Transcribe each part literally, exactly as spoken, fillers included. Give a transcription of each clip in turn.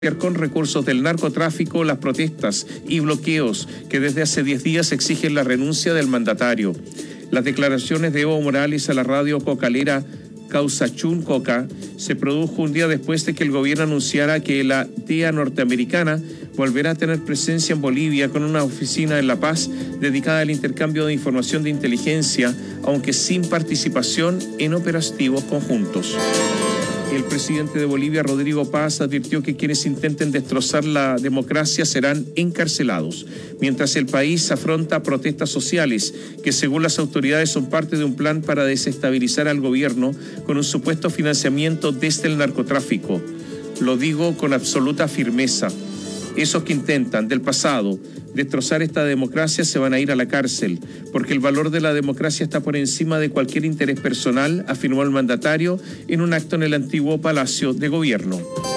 con recursos del narcotráfico las protestas y bloqueos que desde hace diez días exigen la renuncia del mandatario. Las declaraciones de Evo Morales a la radio cocalera Causachún Coca se produjo un día después de que el gobierno anunciara que la D E A norteamericana volverá a tener presencia en Bolivia con una oficina en La Paz dedicada al intercambio de información de inteligencia, aunque sin participación en operativos conjuntos. El presidente de Bolivia, Rodrigo Paz, advirtió que quienes intenten destrozar la democracia serán encarcelados, mientras el país afronta protestas sociales que, según las autoridades, son parte de un plan para desestabilizar al gobierno con un supuesto financiamiento desde el narcotráfico. Lo digo con absoluta firmeza. Esos que intentan del pasado destrozar esta democracia se van a ir a la cárcel, porque el valor de la democracia está por encima de cualquier interés personal, afirmó el mandatario en un acto en el antiguo Palacio de Gobierno.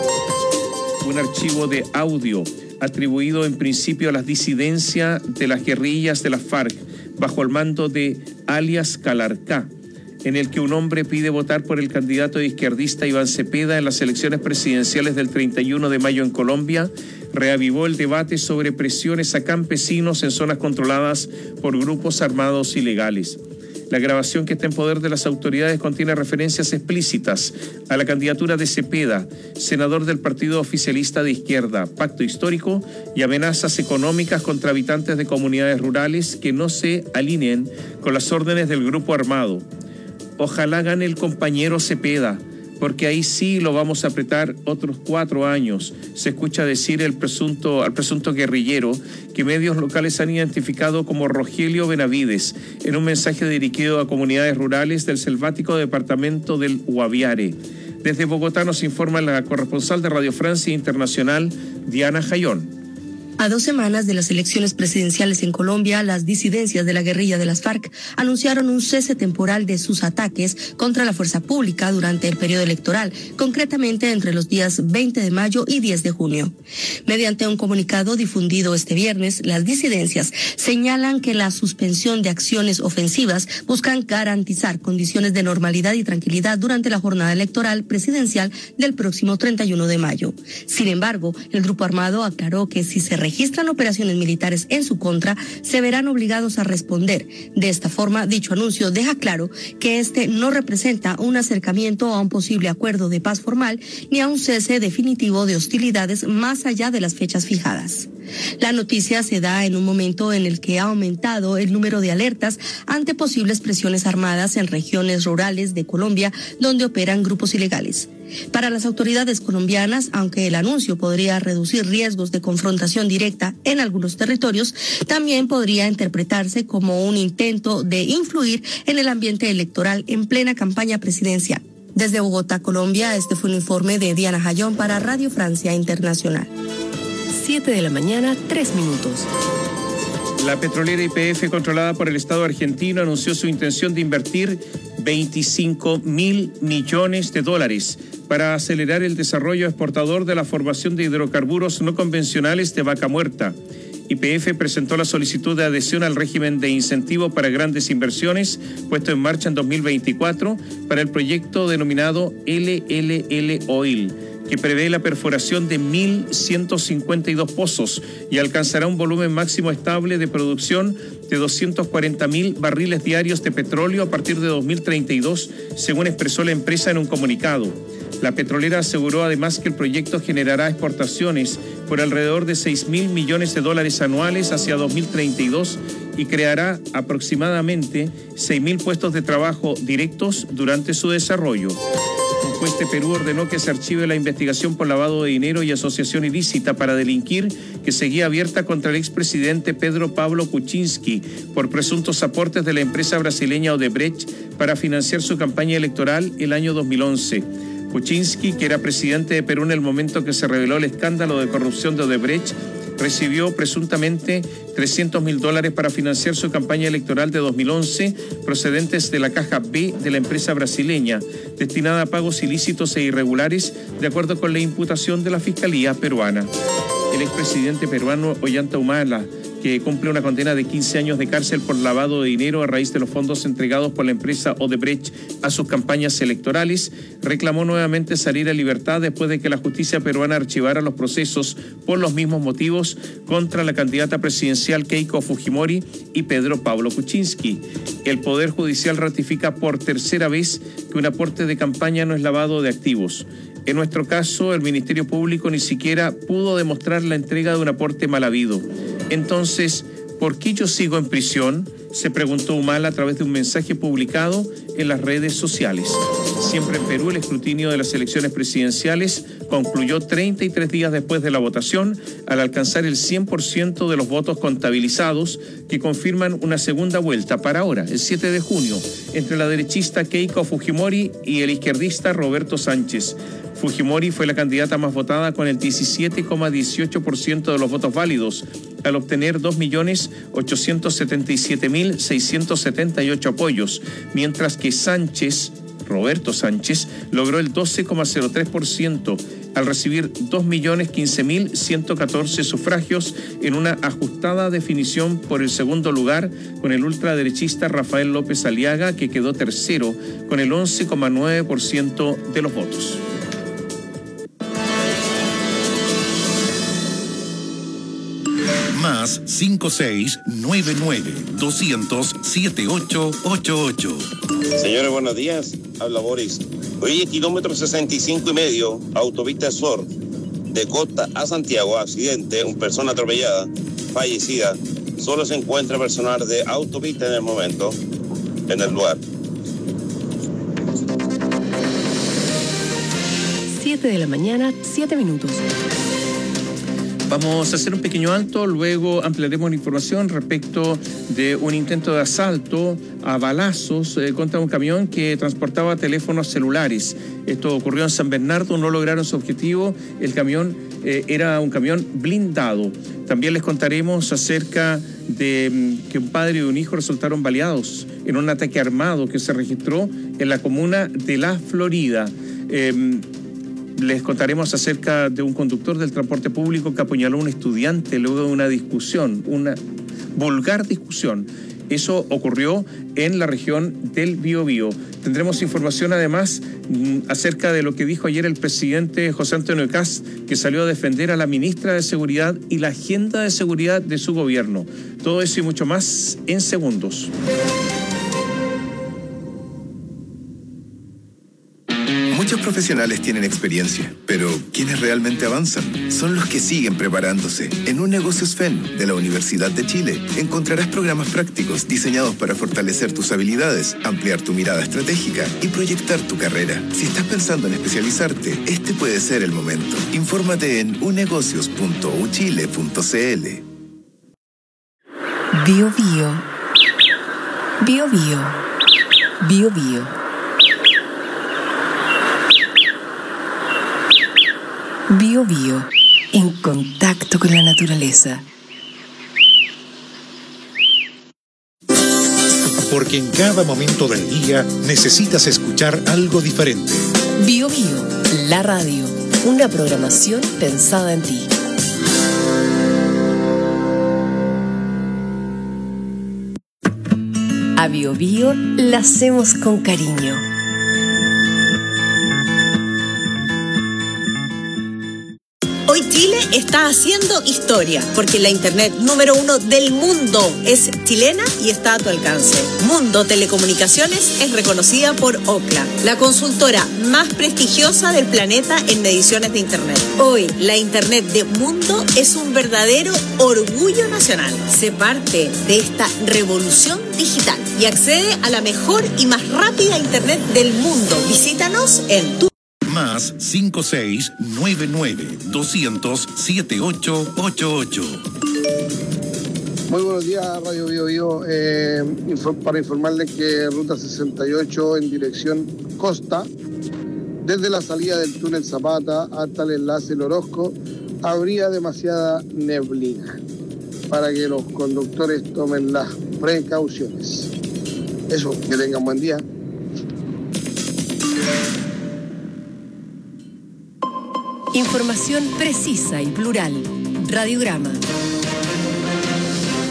Un archivo de audio atribuido en principio a las disidencias de las guerrillas de las FARC bajo el mando de alias Calarcá, en el que un hombre pide votar por el candidato izquierdista Iván Cepeda en las elecciones presidenciales del treinta y uno de mayo en Colombia, reavivó el debate sobre presiones a campesinos en zonas controladas por grupos armados ilegales. La grabación, que está en poder de las autoridades, contiene referencias explícitas a la candidatura de Cepeda, senador del partido oficialista de izquierda, Pacto Histórico, y amenazas económicas contra habitantes de comunidades rurales que no se alineen con las órdenes del grupo armado. Ojalá gane el compañero Cepeda, porque ahí sí lo vamos a apretar otros cuatro años, se escucha decir el presunto, al presunto guerrillero, que medios locales han identificado como Rogelio Benavides, en un mensaje dirigido a comunidades rurales del selvático departamento del Guaviare. Desde Bogotá nos informa la corresponsal de Radio Francia Internacional, Diana Jayón. A dos semanas de las elecciones presidenciales en Colombia, las disidencias de la guerrilla de las FARC anunciaron un cese temporal de sus ataques contra la fuerza pública durante el periodo electoral, concretamente entre los días veinte de mayo y diez de junio. Mediante un comunicado difundido este viernes, las disidencias señalan que la suspensión de acciones ofensivas buscan garantizar condiciones de normalidad y tranquilidad durante la jornada electoral presidencial del próximo treinta y uno de mayo. Sin embargo, el grupo armado aclaró que si se registran operaciones militares en su contra, se verán obligados a responder. De esta forma, dicho anuncio deja claro que este no representa un acercamiento a un posible acuerdo de paz formal ni a un cese definitivo de hostilidades más allá de las fechas fijadas. La noticia se da en un momento en el que ha aumentado el número de alertas ante posibles presiones armadas en regiones rurales de Colombia donde operan grupos ilegales. Para las autoridades colombianas, aunque el anuncio podría reducir riesgos de confrontación directa en algunos territorios, también podría interpretarse como un intento de influir en el ambiente electoral en plena campaña presidencial. Desde Bogotá, Colombia, este fue un informe de Diana Jayón para Radio Francia Internacional. siete de la mañana, tres minutos. La petrolera Y P F, controlada por el Estado argentino, anunció su intención de invertir veinticinco mil millones de dólares para acelerar el desarrollo exportador de la formación de hidrocarburos no convencionales de Vaca Muerta. Y P F presentó la solicitud de adhesión al régimen de incentivo para grandes inversiones puesto en marcha en dos mil veinticuatro para el proyecto denominado L L L Oil, que prevé la perforación de mil ciento cincuenta y dos pozos y alcanzará un volumen máximo estable de producción de doscientos cuarenta mil barriles diarios de petróleo a partir de dos mil treinta y dos, según expresó la empresa en un comunicado. La petrolera aseguró además que el proyecto generará exportaciones por alrededor de seis mil millones de dólares anuales hacia dos mil treinta y dos y creará aproximadamente seis mil puestos de trabajo directos durante su desarrollo. Un juez de Perú ordenó que se archive la investigación por lavado de dinero y asociación ilícita para delinquir que seguía abierta contra el expresidente Pedro Pablo Kuczynski por presuntos aportes de la empresa brasileña Odebrecht para financiar su campaña electoral el año dos mil once. Kuczynski, que era presidente de Perú en el momento que se reveló el escándalo de corrupción de Odebrecht, recibió presuntamente trescientos mil dólares para financiar su campaña electoral de dos mil once, procedentes de la caja B de la empresa brasileña, destinada a pagos ilícitos e irregulares, de acuerdo con la imputación de la Fiscalía peruana. El expresidente peruano Ollanta Humala, que cumple una condena de quince años de cárcel por lavado de dinero a raíz de los fondos entregados por la empresa Odebrecht a sus campañas electorales, reclamó nuevamente salir a libertad después de que la justicia peruana archivara los procesos por los mismos motivos contra la candidata presidencial Keiko Fujimori y Pedro Pablo Kuczynski. El Poder Judicial ratifica por tercera vez que un aporte de campaña no es lavado de activos. En nuestro caso, el Ministerio Público ni siquiera pudo demostrar la entrega de un aporte mal habido. Entonces, ¿por qué yo sigo en prisión?, se preguntó Humala a través de un mensaje publicado en las redes sociales. Siempre en Perú, el escrutinio de las elecciones presidenciales concluyó treinta y tres días después de la votación, al alcanzar el cien por ciento de los votos contabilizados, que confirman una segunda vuelta para ahora, el siete de junio, entre la derechista Keiko Fujimori y el izquierdista Roberto Sánchez. Fujimori fue la candidata más votada con el diecisiete coma dieciocho por ciento de los votos válidos, al obtener dos millones ochocientos setenta y siete mil seiscientos setenta y ocho apoyos, mientras que Sánchez, Roberto Sánchez, logró el doce coma cero tres por ciento al recibir dos millones quince mil ciento catorce sufragios en una ajustada definición por el segundo lugar con el ultraderechista Rafael López Aliaga, que quedó tercero con el once coma nueve por ciento de los votos. Más cinco seis nueve nueve dos cero cero siete ocho ocho ocho. Señores, buenos días. Habla Boris. Oye, kilómetro sesenta y cinco y medio, autopista Sur, de Costa a Santiago, accidente, una persona atropellada, fallecida. Solo se encuentra personal de autopista en el momento, en el lugar. siete de la mañana, siete minutos. Vamos a hacer un pequeño alto, luego ampliaremos la información respecto de un intento de asalto a balazos eh, contra un camión que transportaba teléfonos celulares. Esto ocurrió en San Bernardo, no lograron su objetivo, el camión eh, era un camión blindado. También les contaremos acerca de mm, que un padre y un hijo resultaron baleados en un ataque armado que se registró en la comuna de La Florida. Eh, Les contaremos acerca de un conductor del transporte público que apuñaló a un estudiante luego de una discusión, una vulgar discusión. Eso ocurrió en la región del Biobío. Tendremos información además acerca de lo que dijo ayer el presidente José Antonio Kast, que salió a defender a la ministra de Seguridad y la agenda de seguridad de su gobierno. Todo eso y mucho más en segundos. Muchos profesionales tienen experiencia, pero quienes realmente avanzan son los que siguen preparándose. En Un Negocios F E N de la Universidad de Chile encontrarás programas prácticos diseñados para fortalecer tus habilidades, ampliar tu mirada estratégica y proyectar tu carrera. Si estás pensando en especializarte, este puede ser el momento. Infórmate en unegocios punto u chile punto c l. Bio Bio. Bio Bio. Bio Bio. Bio Bio, en contacto con la naturaleza. Porque en cada momento del día necesitas escuchar algo diferente. Bio Bio, la radio, una programación pensada en ti. A Bio Bio la hacemos con cariño. Hoy Chile está haciendo historia, porque la internet número uno del mundo es chilena y está a tu alcance. Mundo Telecomunicaciones es reconocida por Ookla, la consultora más prestigiosa del planeta en mediciones de internet. Hoy, la internet de Mundo es un verdadero orgullo nacional. Sé parte de esta revolución digital y accede a la mejor y más rápida internet del mundo. Visítanos en tu Más cinco seis nueve nueve dos cero cero siete ocho ocho ocho. Muy buenos días, Radio Bio Bio. Eh, infor- para informarles que Ruta sesenta y ocho en dirección Costa, desde la salida del túnel Zapata hasta el enlace El Orozco, habría demasiada neblina para que los conductores tomen las precauciones. Eso, que tengan buen día. Información precisa y plural. Radiograma.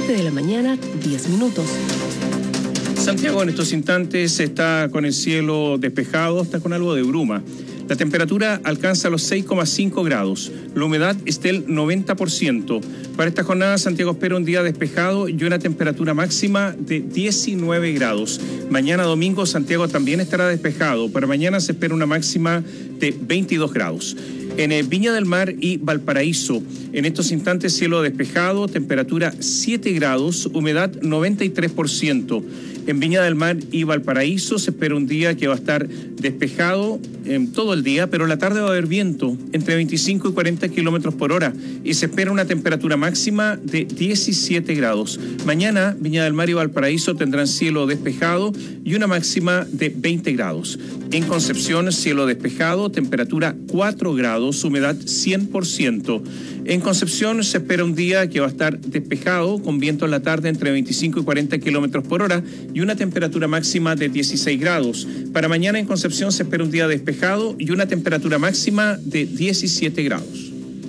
siete de la mañana, diez minutos. Santiago en estos instantes está con el cielo despejado, está con algo de bruma. La temperatura alcanza los seis coma cinco grados. La humedad está del noventa por ciento. Para esta jornada, Santiago espera un día despejado y una temperatura máxima de diecinueve grados. Mañana domingo, Santiago también estará despejado. Para mañana se espera una máxima de veintidós grados. En Viña del Mar y Valparaíso, en estos instantes cielo despejado, temperatura siete grados, humedad noventa y tres por ciento. En Viña del Mar y Valparaíso se espera un día que va a estar despejado en todo el día, pero en la tarde va a haber viento entre veinticinco y cuarenta kilómetros por hora y se espera una temperatura máxima de diecisiete grados. Mañana Viña del Mar y Valparaíso tendrán cielo despejado y una máxima de veinte grados. En Concepción, cielo despejado, temperatura cuatro grados, humedad cien por ciento. En Concepción se espera un día que va a estar despejado, con viento en la tarde entre veinticinco y cuarenta kilómetros por hora y una temperatura máxima de dieciséis grados. Para mañana en Concepción se espera un día despejado y una temperatura máxima de diecisiete grados.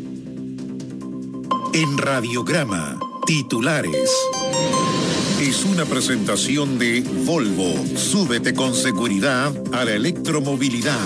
En Radiograma, titulares. Es una presentación de Volvo. Súbete con seguridad a la electromovilidad.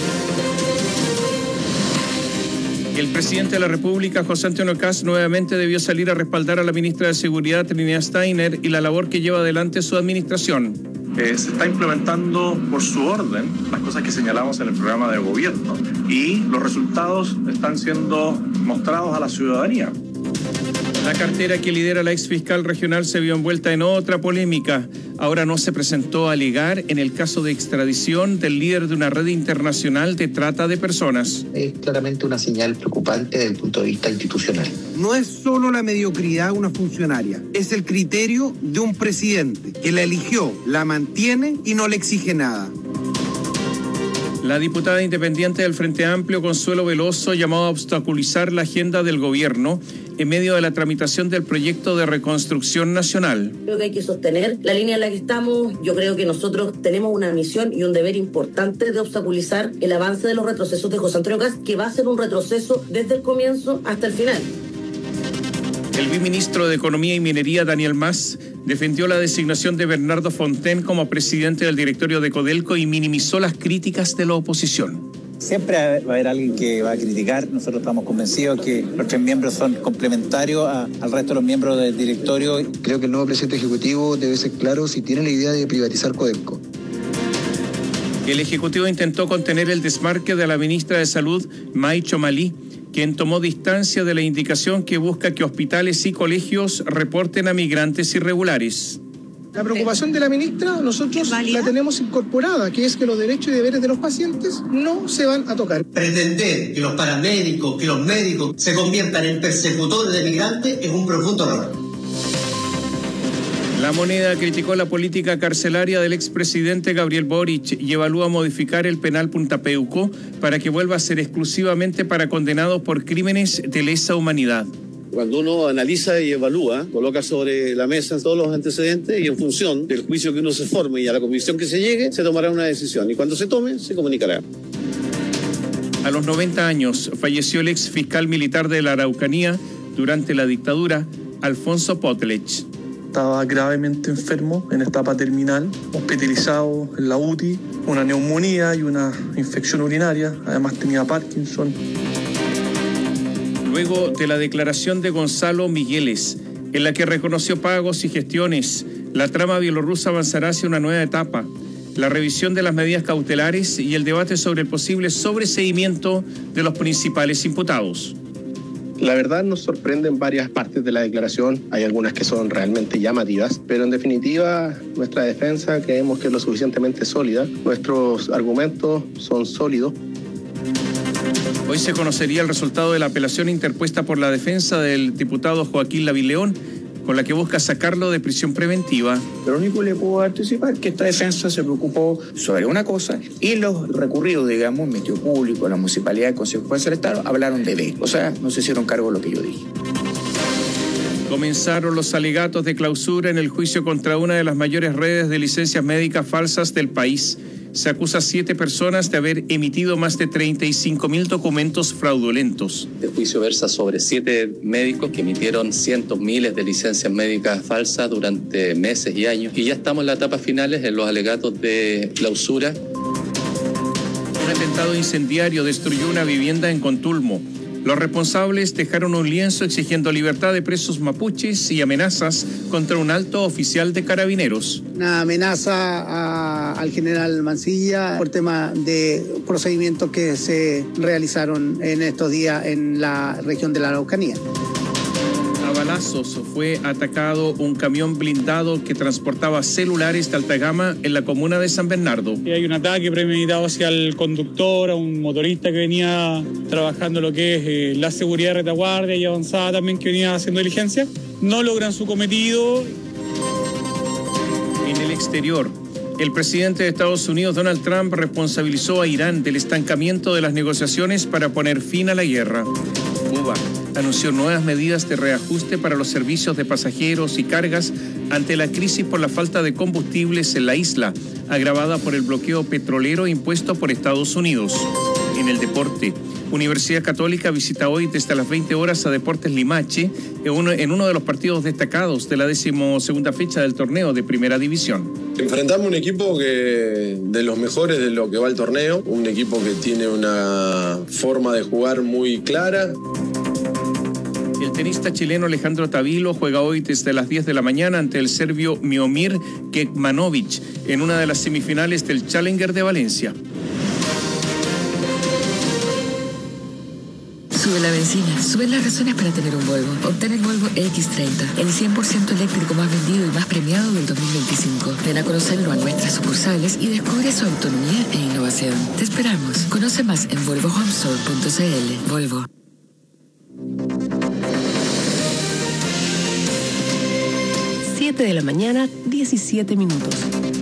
El presidente de la República, José Antonio Kast, nuevamente debió salir a respaldar a la ministra de Seguridad, Trinidad Steiner, y la labor que lleva adelante su administración. Eh, se está implementando por su orden las cosas que señalamos en el programa de gobierno y los resultados están siendo mostrados a la ciudadanía. La cartera que lidera la exfiscal regional se vio envuelta en otra polémica. Ahora no se presentó a alegar en el caso de extradición del líder de una red internacional de trata de personas. Es claramente una señal preocupante desde el punto de vista institucional. No es solo la mediocridad de una funcionaria, es el criterio de un presidente que la eligió, la mantiene y no le exige nada. La diputada independiente del Frente Amplio, Consuelo Veloso, llamó a obstaculizar la agenda del gobierno en medio de la tramitación del proyecto de reconstrucción nacional. Creo que hay que sostener la línea en la que estamos. Yo creo que nosotros tenemos una misión y un deber importante de obstaculizar el avance de los retrocesos de José Antonio Kast, que va a ser un retroceso desde el comienzo hasta el final. El viceministro de Economía y Minería, Daniel Mas, defendió la designación de Bernardo Fontaine como presidente del directorio de Codelco y minimizó las críticas de la oposición. Siempre va a haber alguien que va a criticar. Nosotros estamos convencidos que los tres miembros son complementarios a, al resto de los miembros del directorio. Creo que el nuevo presidente ejecutivo debe ser claro si tiene la idea de privatizar Codelco. El Ejecutivo intentó contener el desmarque de la ministra de Salud, May Chomalí, quien tomó distancia de la indicación que busca que hospitales y colegios reporten a migrantes irregulares. La preocupación de la ministra nosotros la tenemos incorporada, que es que los derechos y deberes de los pacientes no se van a tocar. Pretender que los paramédicos, que los médicos se conviertan en persecutores de migrantes es un profundo error. La Moneda criticó la política carcelaria del expresidente Gabriel Boric y evalúa modificar el penal Punta Peuco para que vuelva a ser exclusivamente para condenados por crímenes de lesa humanidad. Cuando uno analiza y evalúa, coloca sobre la mesa todos los antecedentes y en función del juicio que uno se forme y a la convicción que se llegue, se tomará una decisión. Y cuando se tome, se comunicará. A los noventa años falleció el ex fiscal militar de la Araucanía durante la dictadura, Alfonso Potlech. Estaba gravemente enfermo en etapa terminal, hospitalizado en la U T I, una neumonía y una infección urinaria. Además tenía Parkinson. Luego de la declaración de Gonzalo Migueles, en la que reconoció pagos y gestiones, la trama bielorrusa avanzará hacia una nueva etapa, la revisión de las medidas cautelares y el debate sobre el posible sobreseimiento de los principales imputados. La verdad nos sorprenden varias partes de la declaración, hay algunas que son realmente llamativas, pero en definitiva nuestra defensa creemos que es lo suficientemente sólida, nuestros argumentos son sólidos. Hoy se conocería el resultado de la apelación interpuesta por la defensa del diputado Joaquín Lavín-León, con la que busca sacarlo de prisión preventiva. Lo único que le puedo anticipar es que esta defensa se preocupó sobre una cosa y los recurridos, digamos, el Ministerio Público, la Municipalidad, el Consejo Juez del Estado, hablaron de B. O sea, no se hicieron cargo de lo que yo dije. Comenzaron los alegatos de clausura en el juicio contra una de las mayores redes de licencias médicas falsas del país. Se acusa a siete personas de haber emitido más de treinta y cinco mil documentos fraudulentos. El juicio versa sobre siete médicos que emitieron cientos, miles de licencias médicas falsas durante meses y años. Y ya estamos en las etapas finales en los alegatos de clausura. Un atentado incendiario destruyó una vivienda en Contulmo. Los responsables dejaron un lienzo exigiendo libertad de presos mapuches y amenazas contra un alto oficial de carabineros. Una amenaza a, al general Mancilla por tema de procedimientos que se realizaron en estos días en la región de la Araucanía. A balazos fue atacado un camión blindado que transportaba celulares de alta gama en la comuna de San Bernardo. Y hay un ataque premeditado hacia el conductor, a un motorista que venía trabajando lo que es eh, la seguridad de retaguardia y avanzada también, que venía haciendo diligencia. No logran su cometido. En el exterior, el presidente de Estados Unidos, Donald Trump, responsabilizó a Irán del estancamiento de las negociaciones para poner fin a la guerra. Cuba anunció nuevas medidas de reajuste para los servicios de pasajeros y cargas ante la crisis por la falta de combustibles en la isla, agravada por el bloqueo petrolero impuesto por Estados Unidos. En el deporte, Universidad Católica visita hoy desde las veinte horas a Deportes Limache en uno, en uno de los partidos destacados de la decimosegunda fecha del torneo de Primera División. Enfrentamos un equipo que de los mejores de lo que va el torneo, un equipo que tiene una forma de jugar muy clara. El tenista chileno Alejandro Tavilo juega hoy desde las diez de la mañana ante el serbio Miomir Kekmanovic en una de las semifinales del Challenger de Valencia. Sube la benzina, suben las razones para tener un Volvo. Obtén el Volvo X treinta, el cien por ciento eléctrico más vendido y más premiado del dos mil veinticinco. Ven a conocerlo a nuestras sucursales y descubre su autonomía e innovación. Te esperamos. Conoce más en volvo home store punto c l. Volvo. siete de la mañana, diecisiete minutos.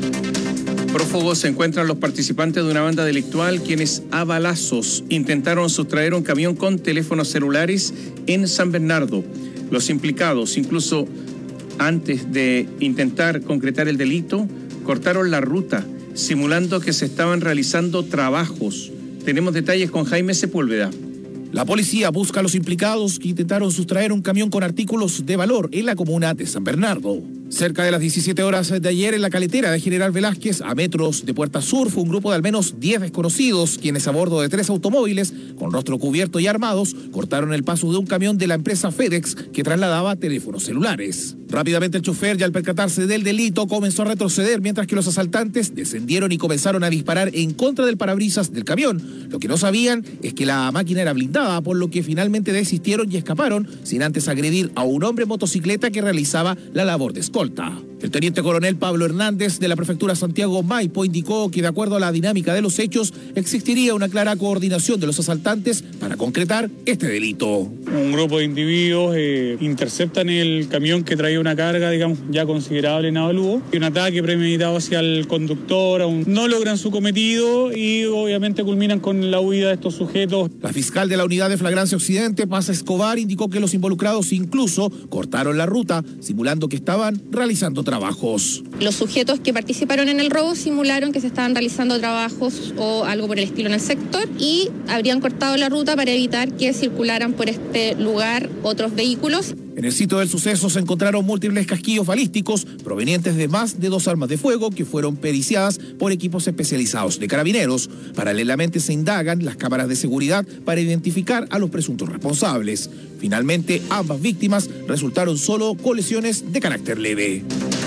Prófugos se encuentran los participantes de una banda delictual quienes a balazos intentaron sustraer un camión con teléfonos celulares en San Bernardo. Los implicados, incluso antes de intentar concretar el delito, cortaron la ruta, simulando que se estaban realizando trabajos. Tenemos detalles con Jaime Sepúlveda. La policía busca a los implicados que intentaron sustraer un camión con artículos de valor en la comuna de San Bernardo. Cerca de las diecisiete horas de ayer, en la caletera de General Velázquez, a metros de Puerta Sur, fue un grupo de al menos diez desconocidos, quienes a bordo de tres automóviles, con rostro cubierto y armados, cortaron el paso de un camión de la empresa FedEx que trasladaba teléfonos celulares. Rápidamente el chofer, ya al percatarse del delito, comenzó a retroceder, mientras que los asaltantes descendieron y comenzaron a disparar en contra del parabrisas del camión. Lo que no sabían es que la máquina era blindada, por lo que finalmente desistieron y escaparon, sin antes agredir a un hombre en motocicleta que realizaba la labor de escolta. El teniente coronel Pablo Hernández de la prefectura Santiago Maipo indicó que, de acuerdo a la dinámica de los hechos, existiría una clara coordinación de los asaltantes para concretar este delito. Un grupo de individuos eh, interceptan el camión que traía una carga, digamos, ya considerable en avalúo, y un ataque premeditado hacia el conductor. Aún no logran su cometido y obviamente culminan con la huida de estos sujetos. La fiscal de la unidad de flagrancia Occidente, Paz Escobar, indicó que los involucrados incluso cortaron la ruta, simulando que estaban realizando trabajos. Los sujetos que participaron en el robo simularon que se estaban realizando trabajos o algo por el estilo en el sector y habrían cortado la ruta para evitar que circularan por este lugar otros vehículos. En el sitio del suceso se encontraron múltiples casquillos balísticos provenientes de más de dos armas de fuego que fueron periciadas por equipos especializados de carabineros. Paralelamente se indagan las cámaras de seguridad para identificar a los presuntos responsables. Finalmente, ambas víctimas resultaron solo con lesiones de carácter leve.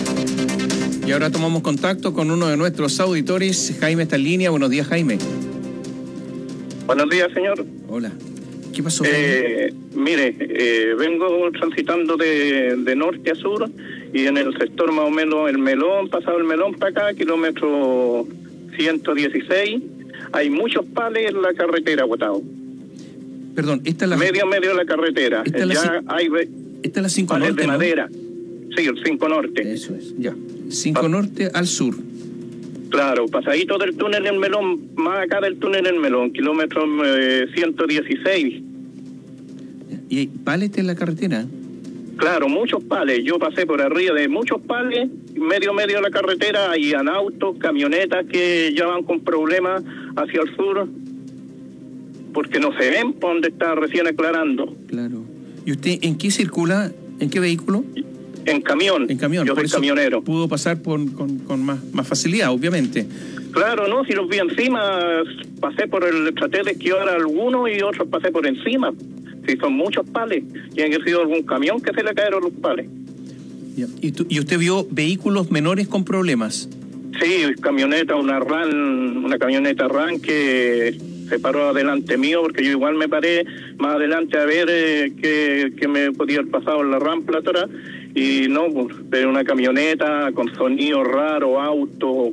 Y ahora tomamos contacto con uno de nuestros auditores. Jaime está en línea. Buenos días, Jaime. Buenos días, señor. Hola. ¿Qué pasó? Eh, mire, eh, vengo transitando de, de norte a sur y en el sector más o menos el Melón, pasado el Melón para acá, kilómetro ciento dieciséis, hay muchos pales en la carretera botados. Perdón, esta es la... Medio, medio de la carretera. Esta es la, ya hay esta es la cinco pales norte, de ¿no? madera. Sí, el cinco norte. Eso es, ya. cinco norte al sur. Claro, pasadito del túnel en Melón, más acá del túnel en Melón, kilómetro eh, ciento dieciséis. ¿Y hay palete en la carretera? Claro, muchos pales. Yo pasé por arriba de muchos pales, medio medio de la carretera, hay autos, camionetas que ya van con problemas hacia el sur, porque no se ven por donde está recién aclarando. Claro. ¿Y usted en qué circula? ¿En qué vehículo? En camión. En camión. Yo soy camionero. Pudo pasar por, con, con más, más facilidad, obviamente. Claro, no, si los vi encima, pasé por el, traté de esquivar a algunos y otros pasé por encima. Si son muchos pales, tiene que haber sido algún camión que se le cayeron los pales. ¿Y, tú, ¿Y usted vio vehículos menores con problemas? Sí, camioneta, una RAN, una camioneta RAN que se paró adelante mío, porque yo igual me paré más adelante a ver eh, qué, qué me podía haber pasado en la rampa atrás, y no, pues, pero una camioneta con sonido raro, auto,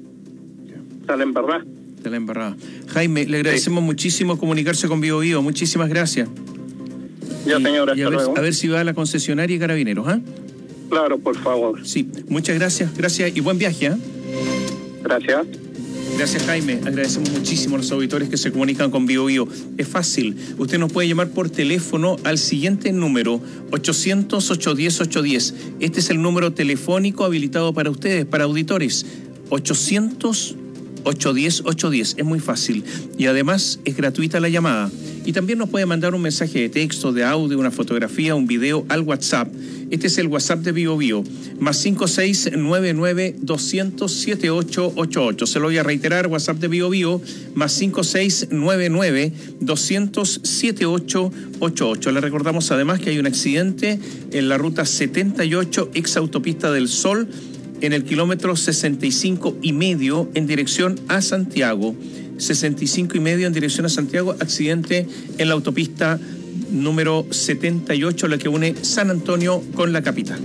sale embarrada. Sale embarrada. Jaime, le agradecemos sí. muchísimo comunicarse con Bio Bio, muchísimas gracias. Ya, señora, y, y a, ver, a ver si va a la concesionaria y Carabineros, ¿ah? ¿eh? Claro, por favor. Sí, muchas gracias, gracias y buen viaje, ¿eh? Gracias. Gracias, Jaime. Agradecemos muchísimo a los auditores que se comunican con Bio Bio. Es fácil. Usted nos puede llamar por teléfono al siguiente número, ochocientos, ochocientos diez, ochocientos diez. Este es el número telefónico habilitado para ustedes, para auditores. ochocientos, ochocientos diez, ochocientos diez. Es muy fácil. Y además es gratuita la llamada. Y también nos puede mandar un mensaje de texto, de audio, una fotografía, un video al WhatsApp. Este es el WhatsApp de Bio Bio, más cinco seis nueve nueve, doscientos, setenta y ocho ochenta y ocho. Se lo voy a reiterar, WhatsApp de Bio Bio, más cinco seis nueve nueve, doscientos, setenta y ocho ochenta y ocho. Le recordamos además que hay un accidente en la ruta setenta y ocho, ex autopista del Sol, en el kilómetro sesenta y cinco y medio en dirección a Santiago. sesenta y cinco y medio en dirección a Santiago, accidente en la autopista número setenta y ocho, la que une San Antonio con la capital.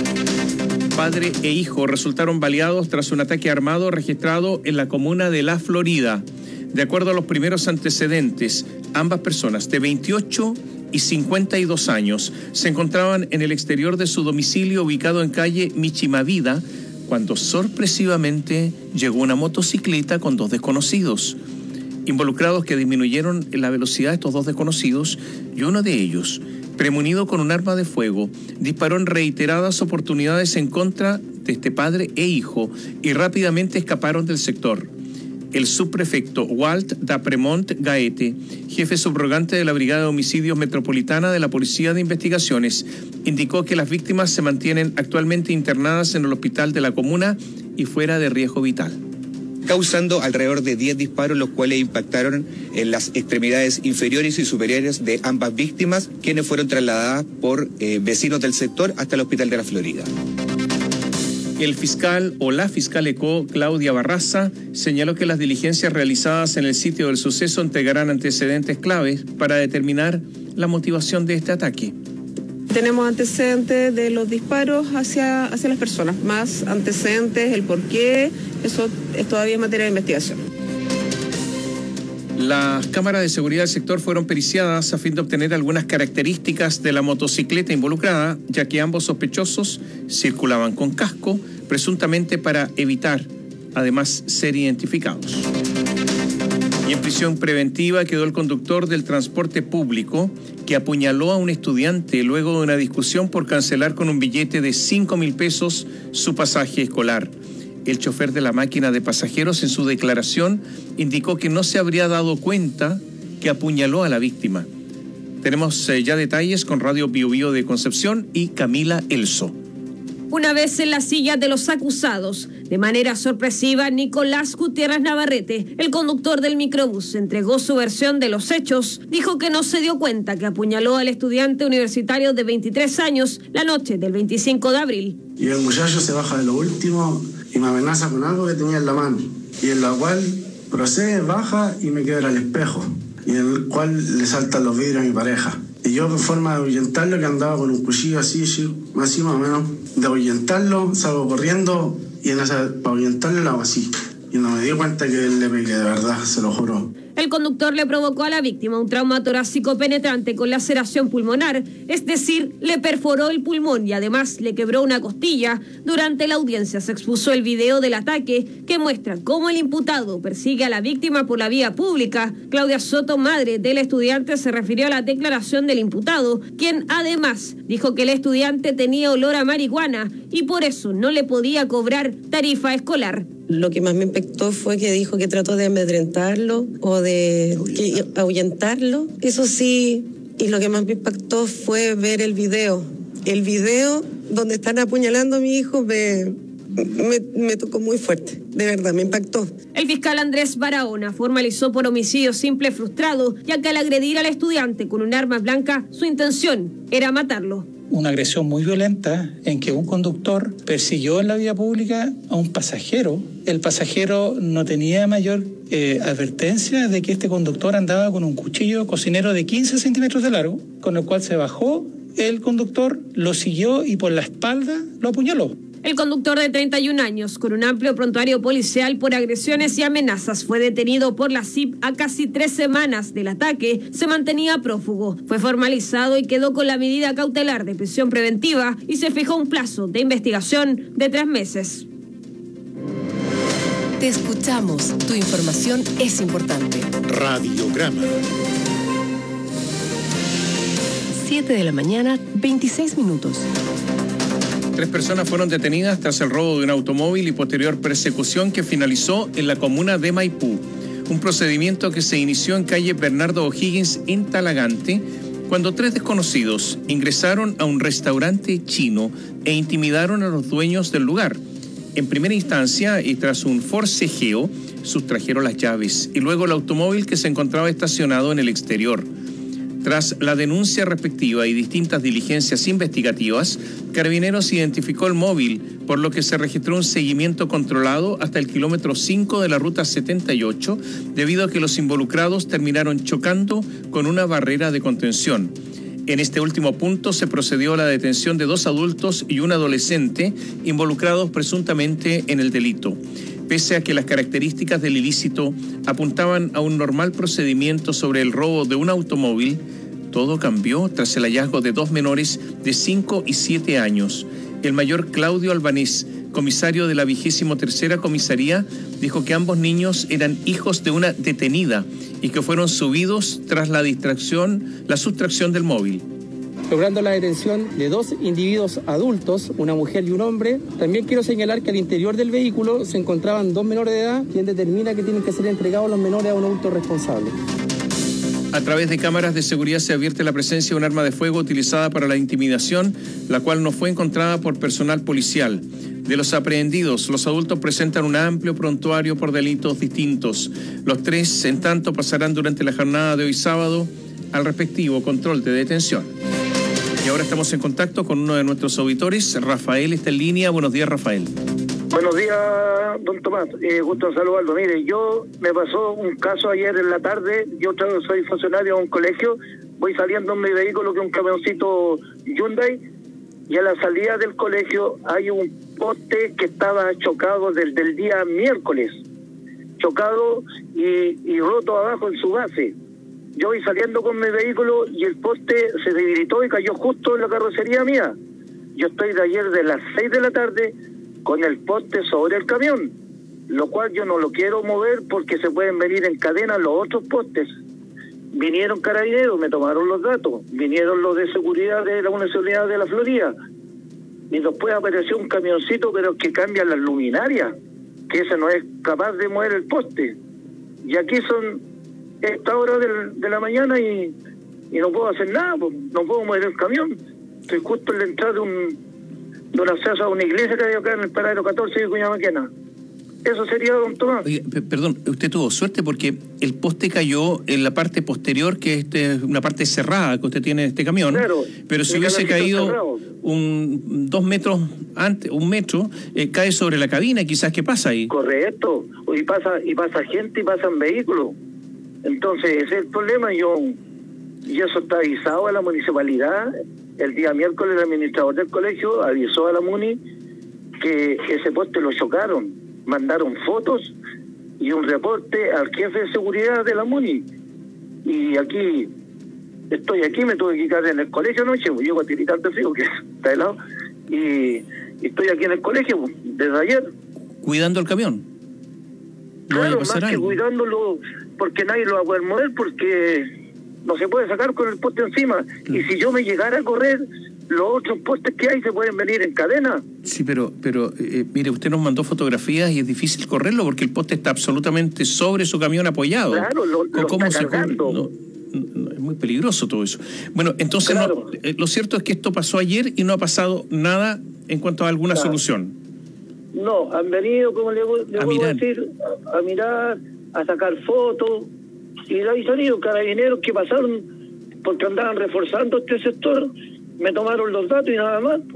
Padre e hijo resultaron baleados tras un ataque armado registrado en la comuna de La Florida. De acuerdo a los primeros antecedentes, ambas personas de veintiocho y cincuenta y dos años se encontraban en el exterior de su domicilio ubicado en calle Michimavida cuando sorpresivamente llegó una motocicleta con dos desconocidos. Involucrados que disminuyeron la velocidad de estos dos desconocidos, y uno de ellos, premonido con un arma de fuego, disparó en reiteradas oportunidades en contra de este padre e hijo y rápidamente escaparon del sector. El subprefecto Walt Dapremont Gaete, jefe subrogante de la Brigada de Homicidios Metropolitana de la Policía de Investigaciones, indicó que las víctimas se mantienen actualmente internadas en el hospital de la comuna y fuera de riesgo vital, causando alrededor de diez disparos, los cuales impactaron en las extremidades inferiores y superiores de ambas víctimas, quienes fueron trasladadas por eh, vecinos del sector hasta el hospital de La Florida. El fiscal o la fiscal ECO, Claudia Barraza, señaló que las diligencias realizadas en el sitio del suceso entregarán antecedentes claves para determinar la motivación de este ataque. Tenemos antecedentes de los disparos hacia, hacia las personas, más antecedentes, el por qué, eso es todavía materia de investigación. Las cámaras de seguridad del sector fueron periciadas a fin de obtener algunas características de la motocicleta involucrada, ya que ambos sospechosos circulaban con casco, presuntamente para evitar, además, ser identificados. Y en prisión preventiva quedó el conductor del transporte público que apuñaló a un estudiante luego de una discusión por cancelar con un billete de cinco mil pesos su pasaje escolar. El chofer de la máquina de pasajeros en su declaración indicó que no se habría dado cuenta que apuñaló a la víctima. Tenemos eh, ya detalles con Radio Bio Bio de Concepción y Camila Elso. Una vez en la silla de los acusados, de manera sorpresiva, Nicolás Gutiérrez Navarrete, el conductor del microbús, entregó su versión de los hechos. Dijo que no se dio cuenta que apuñaló al estudiante universitario de veintitrés años la noche del veinticinco de abril. Y el muchacho se baja de lo último y me amenaza con algo que tenía en la mano, y en la cual procede, baja y me quebra el espejo, y en el cual le saltan los vidrios a mi pareja. Y yo, por forma de ahuyentarlo, que andaba con un cuchillo así, así más o menos, de ahuyentarlo, salgo corriendo y en esa, para ahuyentarlo lo hago así. Y no me di cuenta que él le pegué, de verdad, se lo juro. El conductor le provocó a la víctima un trauma torácico penetrante con laceración pulmonar, es decir, le perforó el pulmón y además le quebró una costilla. Durante la audiencia se expuso el video del ataque que muestra cómo el imputado persigue a la víctima por la vía pública. Claudia Soto, madre del estudiante, se refirió a la declaración del imputado, quien además dijo que el estudiante tenía olor a marihuana y por eso no le podía cobrar tarifa escolar. Lo que más me impactó fue que dijo que trató de amedrentarlo o de que, ahuyentarlo. Eso sí, y lo que más me impactó fue ver el video. El video donde están apuñalando a mi hijo me, me, me tocó muy fuerte, de verdad, me impactó. El fiscal Andrés Barahona formalizó por homicidio simple frustrado, ya que al agredir al estudiante con un arma blanca, su intención era matarlo. Una agresión muy violenta en que un conductor persiguió en la vía pública a un pasajero. El pasajero no tenía mayor eh, advertencia de que este conductor andaba con un cuchillo cocinero de quince centímetros de largo, con el cual se bajó el conductor, lo siguió y por la espalda lo apuñaló. El conductor de treinta y un años, con un amplio prontuario policial por agresiones y amenazas, fue detenido por la C I P a casi tres semanas del ataque. Se mantenía prófugo. Fue formalizado y quedó con la medida cautelar de prisión preventiva y se fijó un plazo de investigación de tres meses. Te escuchamos. Tu información es importante. Radiograma. siete de la mañana, veintiséis minutos. Tres personas fueron detenidas tras el robo de un automóvil y posterior persecución que finalizó en la comuna de Maipú. Un procedimiento que se inició en calle Bernardo O'Higgins en Talagante, cuando tres desconocidos ingresaron a un restaurante chino e intimidaron a los dueños del lugar. En primera instancia, y tras un forcejeo, sustrajeron las llaves y luego el automóvil que se encontraba estacionado en el exterior. Tras la denuncia respectiva y distintas diligencias investigativas, Carabineros identificó el móvil, por lo que se registró un seguimiento controlado hasta el kilómetro cinco de la ruta setenta y ocho, debido a que los involucrados terminaron chocando con una barrera de contención. En este último punto se procedió a la detención de dos adultos y un adolescente involucrados presuntamente en el delito. Pese a que las características del ilícito apuntaban a un normal procedimiento sobre el robo de un automóvil, todo cambió tras el hallazgo de dos menores de cinco y siete años. El mayor Claudio Albanés, comisario de la vigésimo tercera comisaría, dijo que ambos niños eran hijos de una detenida y que fueron subidos tras la distracción, la sustracción del móvil. Logrando la detención de dos individuos adultos, una mujer y un hombre. También quiero señalar que al interior del vehículo se encontraban dos menores de edad, quien determina que tienen que ser entregados los menores a un adulto responsable. A través de cámaras de seguridad se advierte la presencia de un arma de fuego utilizada para la intimidación, la cual no fue encontrada por personal policial. De los aprehendidos, los adultos presentan un amplio prontuario por delitos distintos. Los tres, en tanto, pasarán durante la jornada de hoy sábado al respectivo control de detención. Y ahora estamos en contacto con uno de nuestros auditores. Rafael está en línea. Buenos días, Rafael. Buenos días, don Tomás. Eh, gusto en saludarlo. Mire, yo me pasó un caso ayer en la tarde. Yo soy funcionario de un colegio. Voy saliendo en mi vehículo, que es un camioncito Hyundai, y a la salida del colegio hay un poste que estaba chocado desde el día miércoles. Chocado y, y roto abajo en su base. Yo voy saliendo con mi vehículo y el poste se debilitó y cayó justo en la carrocería mía. Yo estoy de ayer de las seis de la tarde con el poste sobre el camión, lo cual yo no lo quiero mover porque se pueden venir en cadena los otros postes. Vinieron Carabineros, me tomaron los datos, vinieron los de seguridad de la Municipalidad de la Florida y después apareció un camioncito pero que cambia las luminarias, que ese no es capaz de mover el poste. Y aquí son esta hora del, de la mañana y, y no puedo hacer nada, pues, no puedo mover el camión. Estoy justo en la entrada de un, de un acceso a una iglesia que hay acá en el paradero catorce de Cuñamaquena. Eso sería, don Tomás. Oye, p- perdón, usted tuvo suerte porque el poste cayó en la parte posterior, que es este, una parte cerrada que usted tiene en este camión. Claro, pero si hubiese caído un dos metros antes, un metro, eh, cae sobre la cabina, quizás, ¿qué pasa ahí? Correcto, y pasa, y pasa gente y pasan vehículos. Entonces, ese es el problema. Yo, y eso está avisado a la municipalidad. El día miércoles el administrador del colegio avisó a la MUNI que ese poste lo chocaron. Mandaron fotos y un reporte al jefe de seguridad de la MUNI. Y aquí, estoy aquí, me tuve que quedar en el colegio anoche, pues llego a tiritar de frío, que está helado, y, y estoy aquí en el colegio pues, desde ayer. ¿Cuidando el camión? ¿No Claro, más que algo? cuidándolo, porque nadie lo va a poder mover, porque no se puede sacar con el poste encima. Y si yo me llegara a correr, los otros postes que hay se pueden venir en cadena. Sí, pero, pero eh, mire, usted nos mandó fotografías y es difícil correrlo porque el poste está absolutamente sobre su camión apoyado. Claro, lo, lo ¿Cómo está se corre? cargando. No, no, es muy peligroso todo eso. Bueno, entonces Claro. no, eh, lo cierto es que esto pasó ayer y no ha pasado nada en cuanto a alguna Claro. solución. No, han venido, como le, le A vuelvo a mirar. decir, a, a mirar, a sacar fotos. Y ahí salieron carabineros que pasaron porque andaban reforzando este sector. Me tomaron los datos y nada más.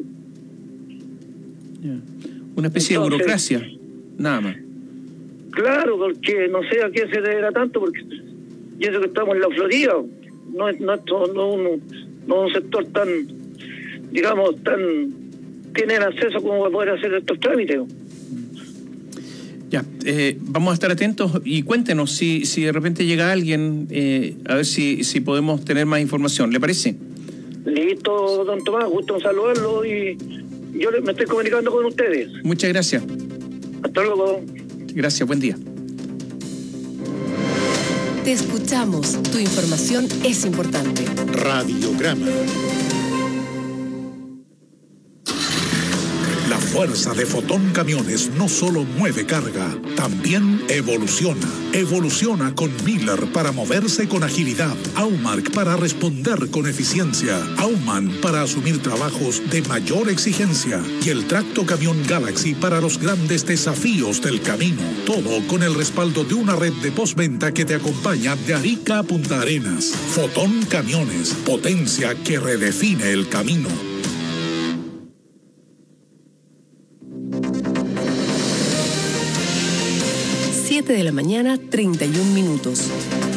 Una especie Entonces- de burocracia, nada más. Claro, porque no sé a qué se deberá tanto, porque y eso que estamos en la Florida, no es, no, es todo- no, un- no un sector tan, digamos, tan, tienen acceso como para poder hacer estos trámites. Ya, eh, vamos a estar atentos y cuéntenos si, si de repente llega alguien, eh, a ver si, si podemos tener más información. ¿Le parece? Listo, don Tomás, gusto en saludarlo y yo le- me estoy comunicando con ustedes. Muchas gracias. Hasta luego. Gracias, buen día. Te escuchamos. Tu información es importante. Radiograma. La fuerza de Fotón Camiones no solo mueve carga, también evoluciona. Evoluciona con Miller para moverse con agilidad, Aumark para responder con eficiencia, Auman para asumir trabajos de mayor exigencia y el tracto camión Galaxy para los grandes desafíos del camino. Todo con el respaldo de una red de postventa que te acompaña de Arica a Punta Arenas. Fotón Camiones, potencia que redefine el camino. siete de la mañana, treinta y un minutos.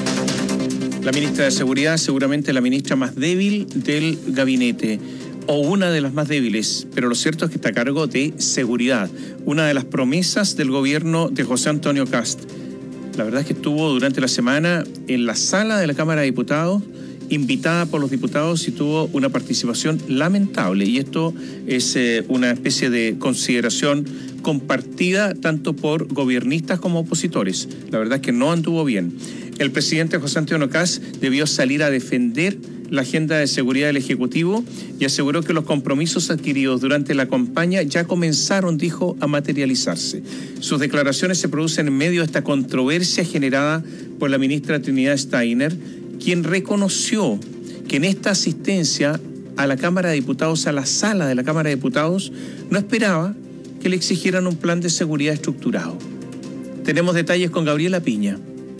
La ministra de Seguridad, seguramente la ministra más débil del gabinete, o una de las más débiles, pero lo cierto es que está a cargo de seguridad, una de las promesas del gobierno de José Antonio Kast. La verdad es que estuvo durante la semana en la sala de la Cámara de Diputados, invitada por los diputados y tuvo una participación lamentable. Y esto es eh, una especie de consideración compartida tanto por gobiernistas como opositores. La verdad es que no anduvo bien. El presidente José Antonio Kast debió salir a defender la agenda de seguridad del Ejecutivo y aseguró que los compromisos adquiridos durante la campaña ya comenzaron, dijo, a materializarse. Sus declaraciones se producen en medio de esta controversia generada por la ministra Trinidad Steiner, quien reconoció que en esta asistencia a la Cámara de Diputados, a la sala de la Cámara de Diputados, no esperaba que le exigieran un plan de seguridad estructurado. Tenemos detalles con Gabriela Piña.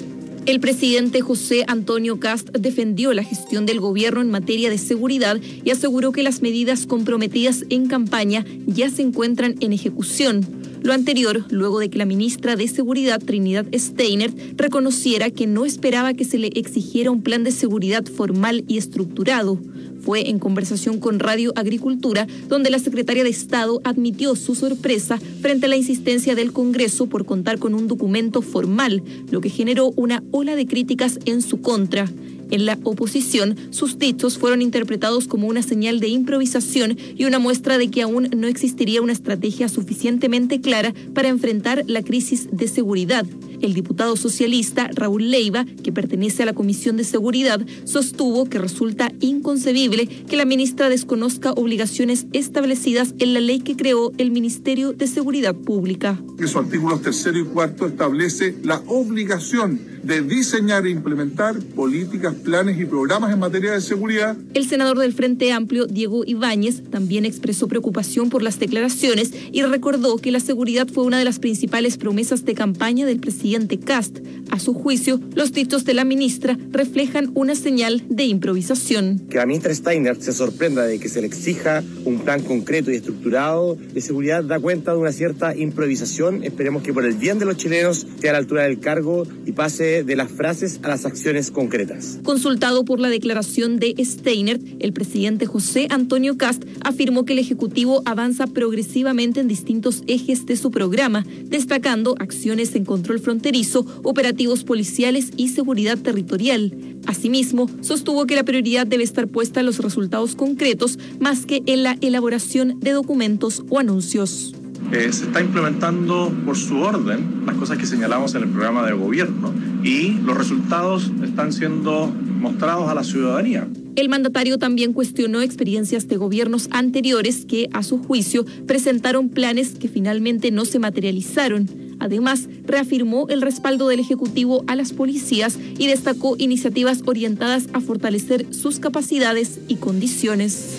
El presidente José Antonio Kast defendió la gestión del gobierno en materia de seguridad y aseguró que las medidas comprometidas en campaña ya se encuentran en ejecución. Lo anterior, luego de que la ministra de Seguridad, Trinidad Steiner, reconociera que no esperaba que se le exigiera un plan de seguridad formal y estructurado. Fue en conversación con Radio Agricultura, donde la secretaria de Estado admitió su sorpresa frente a la insistencia del Congreso por contar con un documento formal, lo que generó una ola de críticas en su contra. En la oposición, sus dichos fueron interpretados como una señal de improvisación y una muestra de que aún no existiría una estrategia suficientemente clara para enfrentar la crisis de seguridad. El diputado socialista Raúl Leiva, que pertenece a la Comisión de Seguridad, sostuvo que resulta inconcebible que la ministra desconozca obligaciones establecidas en la ley que creó el Ministerio de Seguridad Pública. Que su artículo tercero y cuarto establece la obligación de diseñar e implementar políticas, planes y programas en materia de seguridad. El senador del Frente Amplio, Diego Ibáñez, también expresó preocupación por las declaraciones y recordó que la seguridad fue una de las principales promesas de campaña del presidente Kast. A su juicio, los dichos de la ministra reflejan una señal de improvisación. Que la ministra Steiner se sorprenda de que se le exija un plan concreto y estructurado de seguridad da cuenta de una cierta improvisación. Esperemos que por el bien de los chilenos esté a la altura del cargo y pase pasarse de las frases a las acciones concretas. Consultado por la declaración de Steinert, el presidente José Antonio Kast afirmó que el Ejecutivo avanza progresivamente en distintos ejes de su programa, destacando acciones en control fronterizo, operativos policiales y seguridad territorial. Asimismo, sostuvo que la prioridad debe estar puesta en los resultados concretos más que en la elaboración de documentos o anuncios. Eh, se está implementando por su orden las cosas que señalamos en el programa de gobierno y los resultados están siendo mostrados a la ciudadanía. El mandatario también cuestionó experiencias de gobiernos anteriores que, a su juicio, presentaron planes que finalmente no se materializaron. Además, reafirmó el respaldo del Ejecutivo a las policías y destacó iniciativas orientadas a fortalecer sus capacidades y condiciones.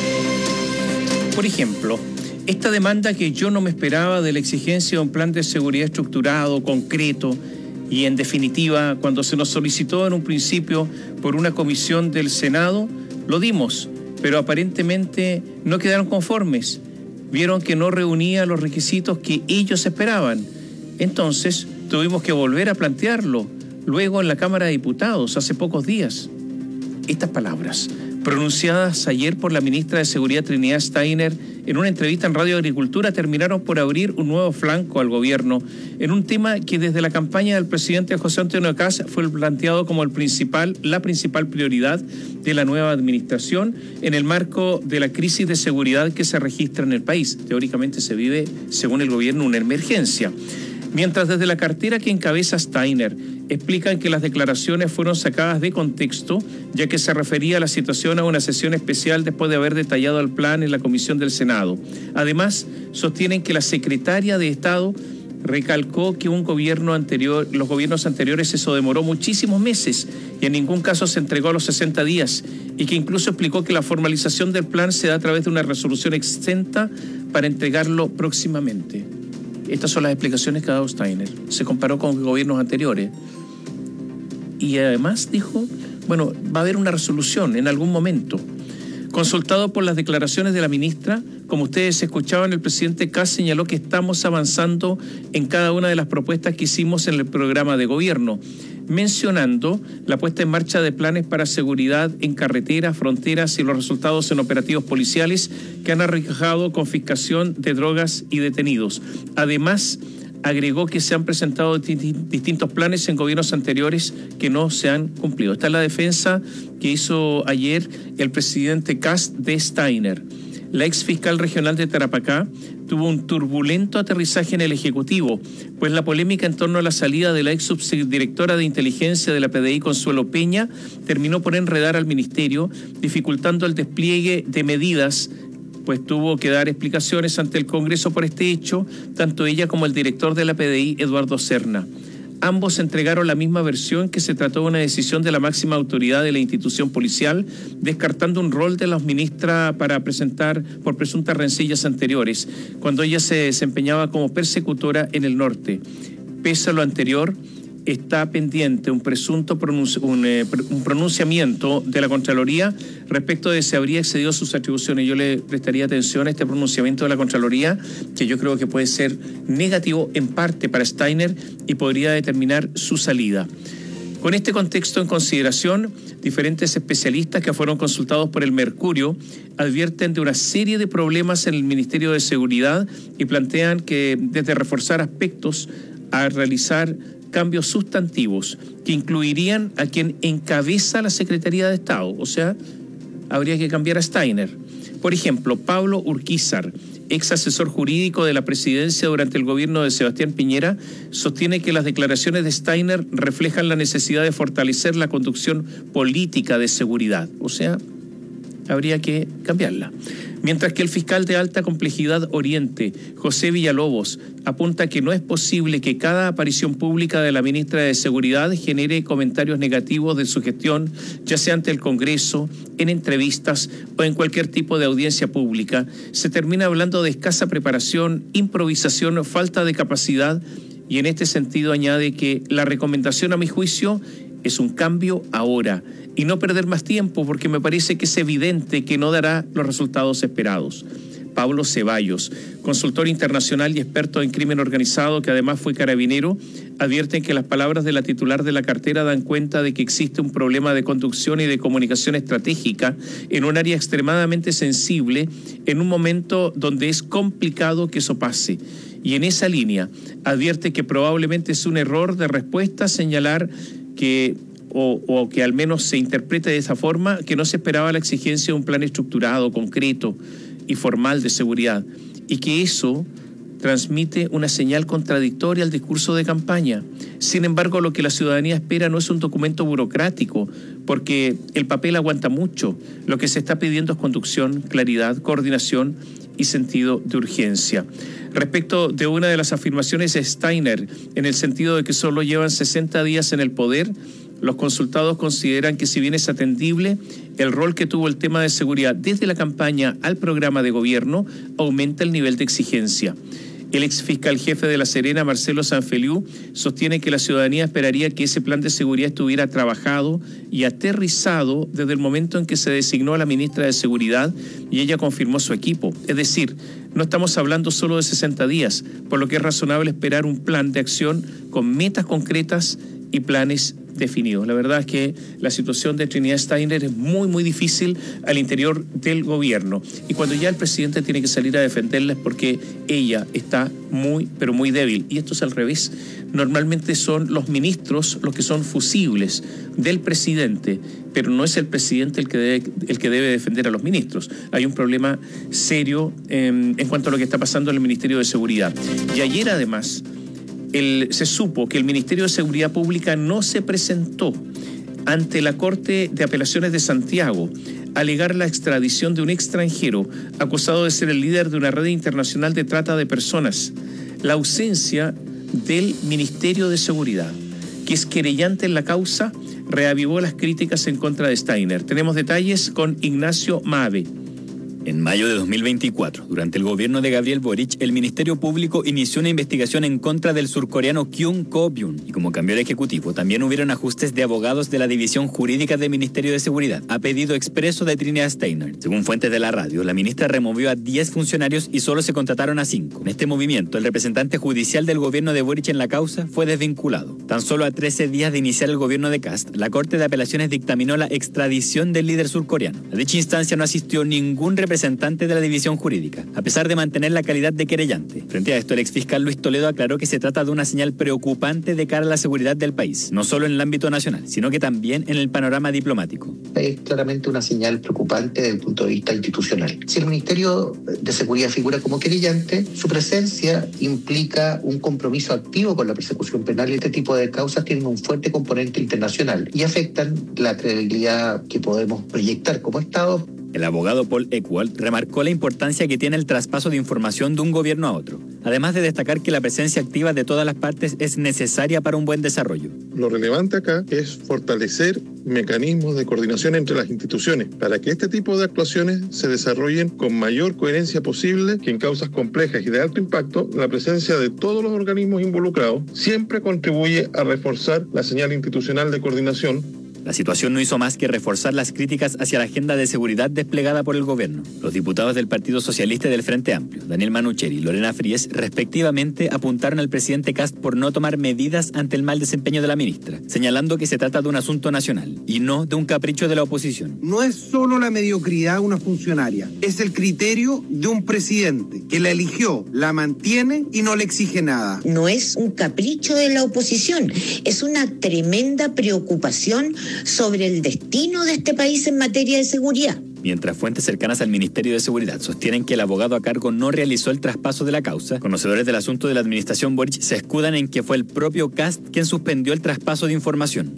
Por ejemplo, esta demanda que yo no me esperaba de la exigencia de un plan de seguridad estructurado, concreto y en definitiva, cuando se nos solicitó en un principio por una comisión del Senado, lo dimos, pero aparentemente no quedaron conformes. Vieron que no reunía los requisitos que ellos esperaban. Entonces, tuvimos que volver a plantearlo, luego en la Cámara de Diputados, hace pocos días. Estas palabras, pronunciadas ayer por la ministra de Seguridad Trinidad Steiner en una entrevista en Radio Agricultura, terminaron por abrir un nuevo flanco al gobierno en un tema que desde la campaña del presidente José Antonio Kast fue planteado como el principal, la principal prioridad de la nueva administración en el marco de la crisis de seguridad que se registra en el país. Teóricamente se vive, según el gobierno, una emergencia. Mientras desde la cartera que encabeza Steiner explican que las declaraciones fueron sacadas de contexto, ya que se refería a la situación a una sesión especial después de haber detallado el plan en la comisión del Senado. Además, sostienen que la secretaria de Estado recalcó que un gobierno anterior, los gobiernos anteriores eso demoró muchísimos meses y en ningún caso se entregó a los sesenta días, y que incluso explicó que la formalización del plan se da a través de una resolución exenta para entregarlo próximamente. Estas son las explicaciones que ha dado Steiner. Se comparó con gobiernos anteriores. Y además dijo, bueno, va a haber una resolución en algún momento. Consultado por las declaraciones de la ministra, como ustedes escuchaban, el presidente Kast señaló que estamos avanzando en cada una de las propuestas que hicimos en el programa de gobierno, mencionando la puesta en marcha de planes para seguridad en carreteras, fronteras y los resultados en operativos policiales que han arrojado confiscación de drogas y detenidos. Además, agregó que se han presentado distintos planes en gobiernos anteriores que no se han cumplido. Esta es la defensa que hizo ayer el presidente Kast de Steiner. La ex fiscal regional de Tarapacá tuvo un turbulento aterrizaje en el Ejecutivo, pues la polémica en torno a la salida de la ex subdirectora de inteligencia de la P D I, Consuelo Peña, terminó por enredar al ministerio, dificultando el despliegue de medidas, pues tuvo que dar explicaciones ante el Congreso por este hecho, tanto ella como el director de la P D I, Eduardo Serna. Ambos entregaron la misma versión, que se trató de una decisión de la máxima autoridad de la institución policial, descartando un rol de la ministra para presentar por presuntas rencillas anteriores, cuando ella se desempeñaba como persecutora en el norte. Pese a lo anterior, está pendiente un presunto pronunci- un, eh, un pronunciamiento de la Contraloría respecto de si habría excedido sus atribuciones. Yo le prestaría atención a este pronunciamiento de la Contraloría, que yo creo que puede ser negativo en parte para Steiner y podría determinar su salida. Con este contexto en consideración, diferentes especialistas que fueron consultados por el Mercurio advierten de una serie de problemas en el Ministerio de Seguridad y plantean que desde reforzar aspectos a realizar cambios sustantivos que incluirían a quien encabeza la Secretaría de Estado, o sea, habría que cambiar a Steiner. Por ejemplo, Pablo Urquizar, ex asesor jurídico de la presidencia durante el gobierno de Sebastián Piñera, sostiene que las declaraciones de Steiner reflejan la necesidad de fortalecer la conducción política de seguridad, o sea, habría que cambiarla. Mientras que el fiscal de alta complejidad Oriente, José Villalobos, apunta que no es posible que cada aparición pública de la ministra de Seguridad genere comentarios negativos de su gestión, ya sea ante el Congreso, en entrevistas o en cualquier tipo de audiencia pública. Se termina hablando de escasa preparación, improvisación, falta de capacidad, y en este sentido añade que la recomendación, a mi juicio, es un cambio ahora y no perder más tiempo, porque me parece que es evidente que no dará los resultados esperados. Pablo Ceballos, consultor internacional y experto en crimen organizado que además fue carabinero, advierten que las palabras de la titular de la cartera dan cuenta de que existe un problema de conducción y de comunicación estratégica en un área extremadamente sensible, en un momento donde es complicado que eso pase. Y en esa línea advierte que probablemente es un error de respuesta señalar que O, o que al menos se interprete de esa forma, que no se esperaba la exigencia de un plan estructurado, concreto y formal de seguridad, y que eso transmite una señal contradictoria al discurso de campaña. Sin embargo, lo que la ciudadanía espera no es un documento burocrático, porque el papel aguanta mucho. Lo que se está pidiendo es conducción, claridad, coordinación y sentido de urgencia. Respecto de una de las afirmaciones de Steiner, en el sentido de que solo llevan sesenta días en el poder, los consultados consideran que si bien es atendible, el rol que tuvo el tema de seguridad desde la campaña al programa de gobierno aumenta el nivel de exigencia. El exfiscal jefe de La Serena, Marcelo Sanfeliu, sostiene que la ciudadanía esperaría que ese plan de seguridad estuviera trabajado y aterrizado desde el momento en que se designó a la ministra de Seguridad y ella confirmó su equipo. Es decir, no estamos hablando solo de sesenta días, por lo que es razonable esperar un plan de acción con metas concretas y planes definidos. La verdad es que la situación de Trinidad Steiner es muy, muy difícil al interior del gobierno. Y cuando ya el presidente tiene que salir a defenderla es porque ella está muy, pero muy débil. Y esto es al revés. Normalmente son los ministros los que son fusibles del presidente, pero no es el presidente el que debe, el que debe defender a los ministros. Hay un problema serio eh, en cuanto a lo que está pasando en el Ministerio de Seguridad. Y ayer, además, El, se supo que el Ministerio de Seguridad Pública no se presentó ante la Corte de Apelaciones de Santiago a alegar la extradición de un extranjero acusado de ser el líder de una red internacional de trata de personas. La ausencia del Ministerio de Seguridad, que es querellante en la causa, reavivó las críticas en contra de Steiner. Tenemos detalles con Ignacio Mabe. En mayo de dos mil veinticuatro, durante el gobierno de Gabriel Boric, el Ministerio Público inició una investigación en contra del surcoreano Kyung Ko-byun. Y como cambió el ejecutivo, también hubieron ajustes de abogados de la División Jurídica del Ministerio de Seguridad, a pedido expreso de Trinidad Steiner. Según fuentes de la radio, la ministra removió a diez funcionarios y solo se contrataron a cinco. En este movimiento, el representante judicial del gobierno de Boric en la causa fue desvinculado. Tan solo a trece días de iniciar el gobierno de Kast, la Corte de Apelaciones dictaminó la extradición del líder surcoreano. A dicha instancia no asistió ningún representante representante de la división jurídica, a pesar de mantener la calidad de querellante. Frente a esto, el exfiscal Luis Toledo aclaró que se trata de una señal preocupante de cara a la seguridad del país, no solo en el ámbito nacional, sino que también en el panorama diplomático. Es claramente una señal preocupante desde el punto de vista institucional. Si el Ministerio de Seguridad figura como querellante, su presencia implica un compromiso activo con la persecución penal y este tipo de causas tienen un fuerte componente internacional y afectan la credibilidad que podemos proyectar como Estado. El abogado Paul Eckwald remarcó la importancia que tiene el traspaso de información de un gobierno a otro, además de destacar que la presencia activa de todas las partes es necesaria para un buen desarrollo. Lo relevante acá es fortalecer mecanismos de coordinación entre las instituciones para que este tipo de actuaciones se desarrollen con mayor coherencia posible, que en causas complejas y de alto impacto, la presencia de todos los organismos involucrados siempre contribuye a reforzar la señal institucional de coordinación. La situación no hizo más que reforzar las críticas hacia la agenda de seguridad desplegada por el gobierno. Los diputados del Partido Socialista y del Frente Amplio, Daniel Manucheri y Lorena Fries, respectivamente, apuntaron al presidente Kast por no tomar medidas ante el mal desempeño de la ministra, señalando que se trata de un asunto nacional y no de un capricho de la oposición. No es solo la mediocridad de una funcionaria, es el criterio de un presidente que la eligió, la mantiene y no le exige nada. No es un capricho de la oposición, es una tremenda preocupación sobre el destino de este país en materia de seguridad. Mientras fuentes cercanas al Ministerio de Seguridad sostienen que el abogado a cargo no realizó el traspaso de la causa, conocedores del asunto de la administración Boric se escudan en que fue el propio Kast quien suspendió el traspaso de información.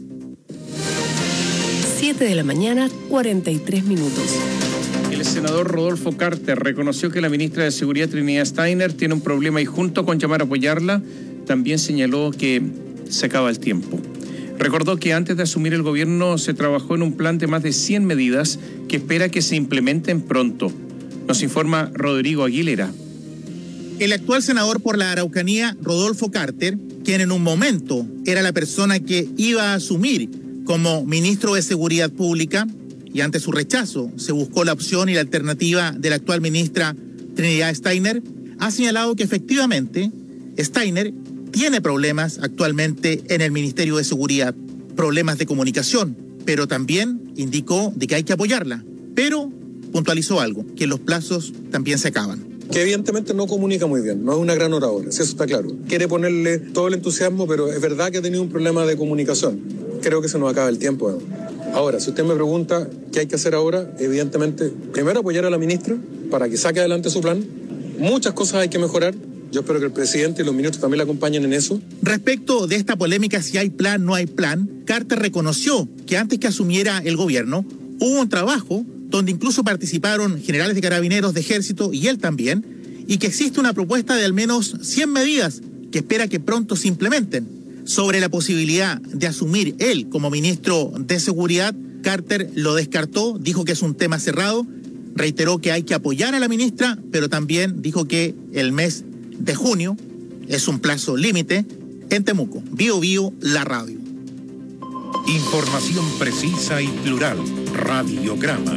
siete de la mañana, cuarenta y tres minutos. El senador Rodolfo Carter reconoció que la ministra de Seguridad Trinidad Steiner tiene un problema y junto con llamar a apoyarla, también señaló que se acaba el tiempo. Recordó que antes de asumir el gobierno se trabajó en un plan de más de cien medidas que espera que se implementen pronto. Nos informa Rodrigo Aguilera. El actual senador por la Araucanía, Rodolfo Carter, quien en un momento era la persona que iba a asumir como ministro de Seguridad Pública, y ante su rechazo se buscó la opción y la alternativa de la actual ministra Trinidad Steiner, ha señalado que efectivamente Steiner tiene problemas actualmente en el Ministerio de Seguridad, problemas de comunicación, pero también indicó de que hay que apoyarla, pero puntualizó algo, que los plazos también se acaban. Que evidentemente no comunica muy bien, no es una gran oradora, si eso está claro. Quiere ponerle todo el entusiasmo, pero es verdad que ha tenido un problema de comunicación. Creo que se nos acaba el tiempo. Ahora, si usted me pregunta qué hay que hacer ahora, evidentemente, primero apoyar a la ministra para que saque adelante su plan. Muchas cosas hay que mejorar. Yo espero que el presidente y los ministros también la acompañen en eso. Respecto de esta polémica, si hay plan, no hay plan, Carter reconoció que antes que asumiera el gobierno, hubo un trabajo donde incluso participaron generales de carabineros, de ejército y él también, y que existe una propuesta de al menos cien medidas que espera que pronto se implementen. Sobre la posibilidad de asumir él como ministro de Seguridad, Carter lo descartó, dijo que es un tema cerrado, reiteró que hay que apoyar a la ministra, pero también dijo que el mes de junio es un plazo límite. En Temuco, Bio Bio, la radio. Información precisa y plural. Radiograma.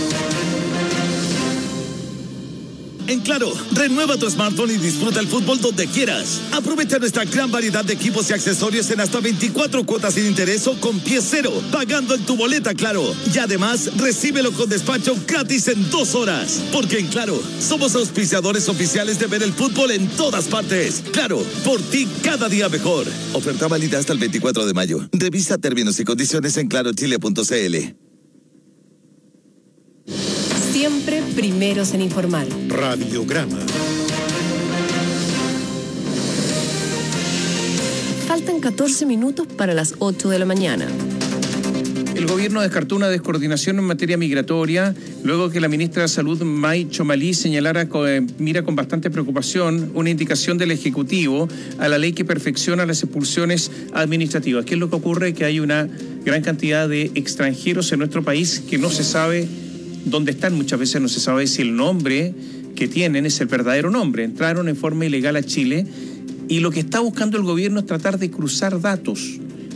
En Claro, renueva tu smartphone y disfruta el fútbol donde quieras. Aprovecha nuestra gran variedad de equipos y accesorios en hasta veinticuatro cuotas sin interés o con pie cero, pagando en tu boleta Claro. Y además, recíbelo con despacho gratis en dos horas. Porque en Claro, somos auspiciadores oficiales de ver el fútbol en todas partes. Claro, por ti cada día mejor. Oferta válida hasta el veinticuatro de mayo. Revisa términos y condiciones en claro chile punto c l. Siempre primeros en informar. Radiograma. Faltan catorce minutos para las ocho de la mañana. El gobierno descartó una descoordinación en materia migratoria luego que la ministra de Salud, May Chomalí, señalara que mira con bastante preocupación una indicación del Ejecutivo a la ley que perfecciona las expulsiones administrativas. ¿Qué es lo que ocurre? Que hay una gran cantidad de extranjeros en nuestro país que no se sabe dónde están, muchas veces no se sabe si el nombre que tienen es el verdadero nombre. Entraron en forma ilegal a Chile y lo que está buscando el gobierno es tratar de cruzar datos,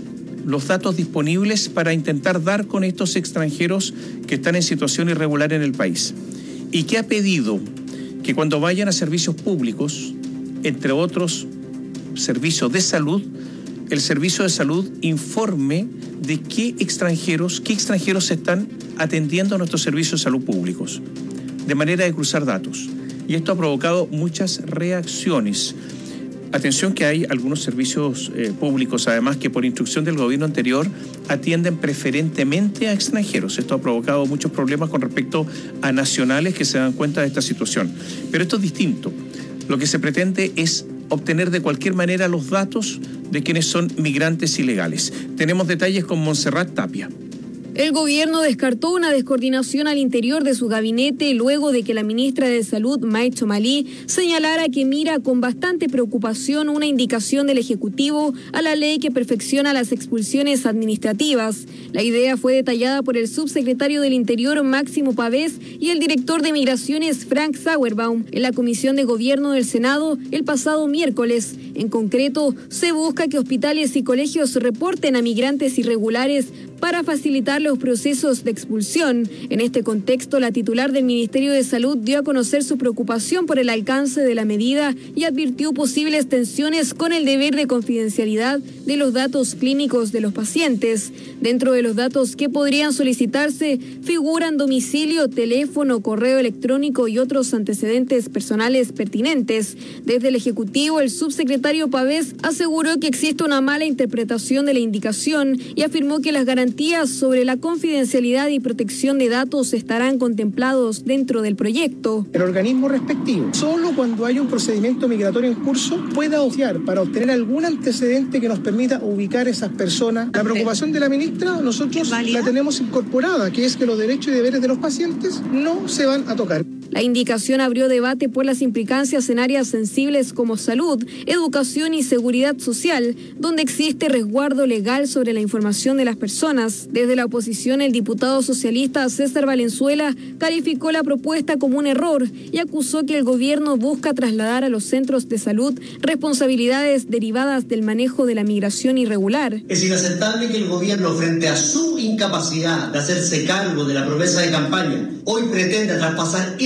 los datos disponibles para intentar dar con estos extranjeros que están en situación irregular en el país. ¿Y qué ha pedido? Que cuando vayan a servicios públicos, entre otros servicios de salud, el servicio de salud informe de qué extranjeros, qué extranjeros se están atendiendo a nuestros servicios de salud públicos, de manera de cruzar datos. Y esto ha provocado muchas reacciones. Atención que hay algunos servicios eh, públicos, además, que por instrucción del gobierno anterior atienden preferentemente a extranjeros. Esto ha provocado muchos problemas con respecto a nacionales que se dan cuenta de esta situación. Pero esto es distinto. Lo que se pretende es obtener de cualquier manera los datos de quienes son migrantes ilegales. Tenemos detalles con Montserrat Tapia. El gobierno descartó una descoordinación al interior de su gabinete luego de que la ministra de Salud, May Chomalí, señalara que mira con bastante preocupación una indicación del Ejecutivo a la ley que perfecciona las expulsiones administrativas. La idea fue detallada por el subsecretario del Interior, Máximo Pavés, y el director de Migraciones, Frank Sauerbaum, en la Comisión de Gobierno del Senado el pasado miércoles. En concreto, se busca que hospitales y colegios reporten a migrantes irregulares para facilitar los procesos de expulsión. En este contexto, la titular del Ministerio de Salud dio a conocer su preocupación por el alcance de la medida y advirtió posibles tensiones con el deber de confidencialidad de los datos clínicos de los pacientes. Dentro de los datos que podrían solicitarse figuran domicilio, teléfono, correo electrónico y otros antecedentes personales pertinentes. Desde el Ejecutivo, el subsecretario Pavés aseguró que existe una mala interpretación de la indicación y afirmó que las garantías sobre la confidencialidad y protección de datos estarán contemplados dentro del proyecto. El organismo respectivo, solo cuando hay un procedimiento migratorio en curso, pueda optar para obtener algún antecedente que nos permita ubicar a esas personas. La preocupación de la ministra, nosotros la tenemos incorporada, que es que los derechos y deberes de los pacientes no se van a tocar. La indicación abrió debate por las implicancias en áreas sensibles como salud, educación y seguridad social, donde existe resguardo legal sobre la información de las personas. Desde la oposición, el diputado socialista César Valenzuela calificó la propuesta como un error y acusó que el gobierno busca trasladar a los centros de salud responsabilidades derivadas del manejo de la migración irregular. Es inaceptable que el gobierno, frente a su incapacidad de hacerse cargo de la promesa de campaña, hoy pretenda traspasar esa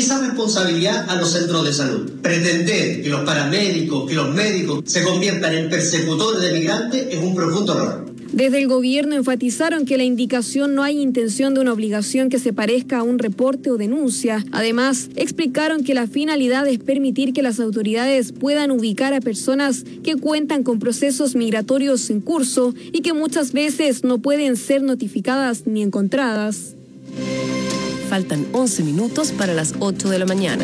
esa responsabilidad a los centros de salud. Pretender que los paramédicos, que los médicos se conviertan en persecutores de migrantes es un profundo error. Desde el gobierno enfatizaron que la indicación no hay intención de una obligación que se parezca a un reporte o denuncia. Además, explicaron que la finalidad es permitir que las autoridades puedan ubicar a personas que cuentan con procesos migratorios en curso y que muchas veces no pueden ser notificadas ni encontradas. Faltan once minutos para las ocho de la mañana.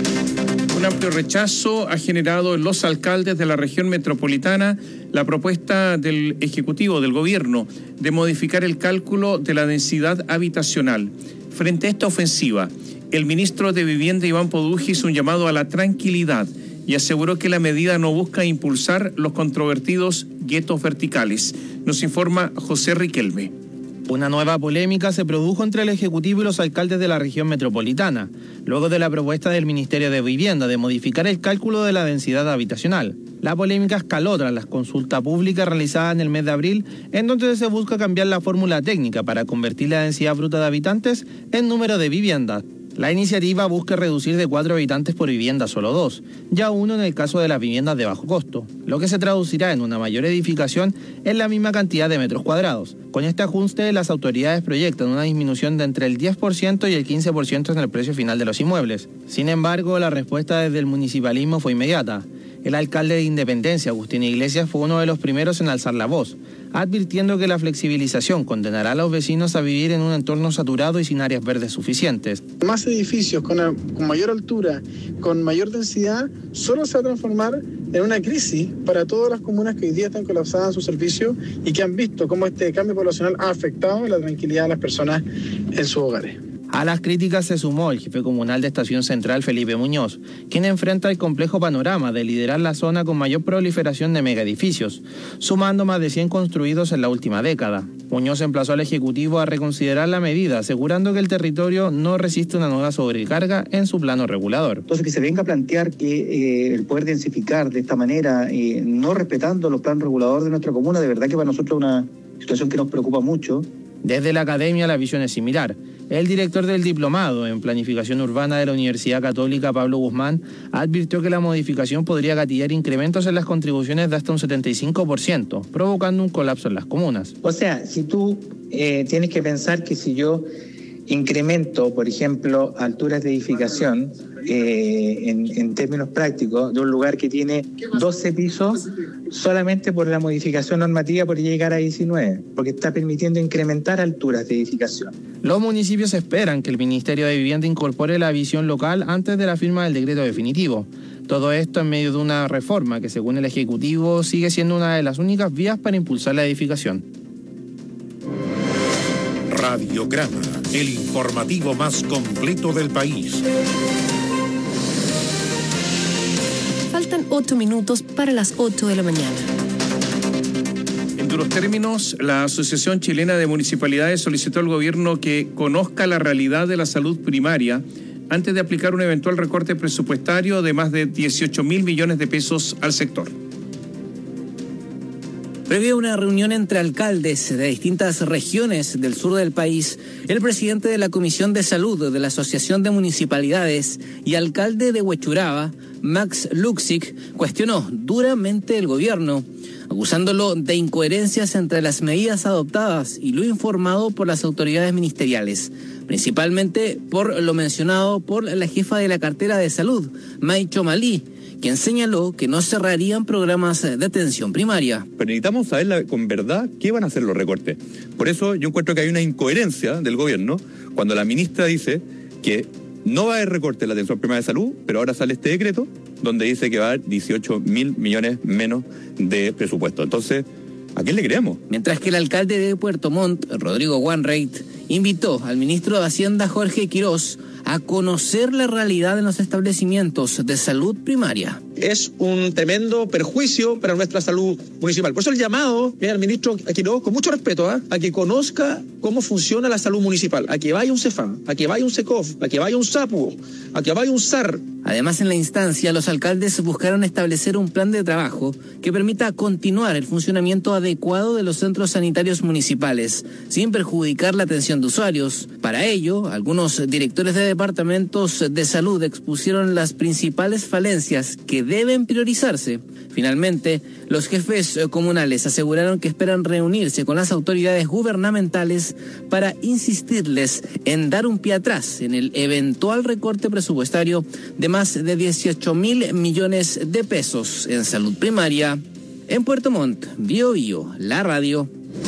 Un amplio rechazo ha generado en los alcaldes de la región metropolitana la propuesta del Ejecutivo, del Gobierno, de modificar el cálculo de la densidad habitacional. Frente a esta ofensiva, el ministro de Vivienda, Iván Poduje, hizo un llamado a la tranquilidad y aseguró que la medida no busca impulsar los controvertidos guetos verticales. Nos informa José Riquelme. Una nueva polémica se produjo entre el Ejecutivo y los alcaldes de la región metropolitana, luego de la propuesta del Ministerio de Vivienda de modificar el cálculo de la densidad habitacional. La polémica escaló tras la consulta pública realizada en el mes de abril, en donde se busca cambiar la fórmula técnica para convertir la densidad bruta de habitantes en número de viviendas. La iniciativa busca reducir de cuatro habitantes por vivienda a solo dos, ya uno en el caso de las viviendas de bajo costo, lo que se traducirá en una mayor edificación en la misma cantidad de metros cuadrados. Con este ajuste, las autoridades proyectan una disminución de entre el diez por ciento y el quince por ciento en el precio final de los inmuebles. Sin embargo, la respuesta desde el municipalismo fue inmediata. El alcalde de Independencia, Agustín Iglesias, fue uno de los primeros en alzar la voz, advirtiendo que la flexibilización condenará a los vecinos a vivir en un entorno saturado y sin áreas verdes suficientes. Más edificios con, con mayor altura, con mayor densidad, solo se va a transformar en una crisis para todas las comunas que hoy día están colapsadas en su servicio y que han visto cómo este cambio poblacional ha afectado la tranquilidad de las personas en sus hogares. A las críticas se sumó el jefe comunal de Estación Central, Felipe Muñoz, quien enfrenta el complejo panorama de liderar la zona con mayor proliferación de megaedificios, sumando más de cien construidos en la última década. Muñoz emplazó al Ejecutivo a reconsiderar la medida, asegurando que el territorio no resiste una nueva sobrecarga en su plano regulador. Entonces, que se venga a plantear que eh, el poder densificar de esta manera, eh, no respetando los planos reguladores de nuestra comuna, de verdad que para nosotros es una situación que nos preocupa mucho. Desde la academia la visión es similar. El director del Diplomado en Planificación Urbana de la Universidad Católica, Pablo Guzmán, advirtió que la modificación podría gatillar incrementos en las contribuciones de hasta un setenta y cinco por ciento, provocando un colapso en las comunas. O sea, si tú eh, tienes que pensar que si yo incremento, por ejemplo, alturas de edificación, eh, en, en términos prácticos, de un lugar que tiene doce pisos, solamente por la modificación normativa podría llegar a diecinueve, porque está permitiendo incrementar alturas de edificación. Los municipios esperan que el Ministerio de Vivienda incorpore la visión local antes de la firma del decreto definitivo. Todo esto en medio de una reforma que, según el Ejecutivo, sigue siendo una de las únicas vías para impulsar la edificación. Radiograma, el informativo más completo del país. Faltan ocho minutos para las ocho de la mañana. En duros términos, la Asociación Chilena de Municipalidades solicitó al gobierno que conozca la realidad de la salud primaria antes de aplicar un eventual recorte presupuestario de más de dieciocho mil millones de pesos al sector. Previo a una reunión entre alcaldes de distintas regiones del sur del país, el presidente de la Comisión de Salud de la Asociación de Municipalidades y alcalde de Huechuraba, Max Luxic, cuestionó duramente el gobierno, acusándolo de incoherencias entre las medidas adoptadas y lo informado por las autoridades ministeriales, principalmente por lo mencionado por la jefa de la cartera de salud, May Chomalí, quien señaló que no cerrarían programas de atención primaria. Pero necesitamos saber la, con verdad qué van a hacer los recortes. Por eso yo encuentro que hay una incoherencia del gobierno cuando la ministra dice que no va a haber recorte en la atención primaria de salud, pero ahora sale este decreto donde dice que va a haber dieciocho mil millones menos de presupuesto. Entonces, ¿a quién le creemos? Mientras que el alcalde de Puerto Montt, Rodrigo Wanreit, invitó al ministro de Hacienda, Jorge Quirós, a conocer la realidad en los establecimientos de salud primaria. Es un tremendo perjuicio para nuestra salud municipal. Por eso el llamado es al ministro Quirós, con mucho respeto, ¿eh? a que conozca cómo funciona la salud municipal, a que vaya un CEFAM, a que vaya un SECOF, a que vaya un SAPU, a que vaya un S A R. Además, en la instancia, los alcaldes buscaron establecer un plan de trabajo que permita continuar el funcionamiento adecuado de los centros sanitarios municipales, sin perjudicar la atención de usuarios. Para ello, algunos directores de departamentos de salud expusieron las principales falencias que deben priorizarse. Finalmente, los jefes comunales aseguraron que esperan reunirse con las autoridades gubernamentales para insistirles en dar un pie atrás en el eventual recorte presupuestario de más de dieciocho mil millones de pesos en salud primaria. En Puerto Montt, Bio Bio, la radio.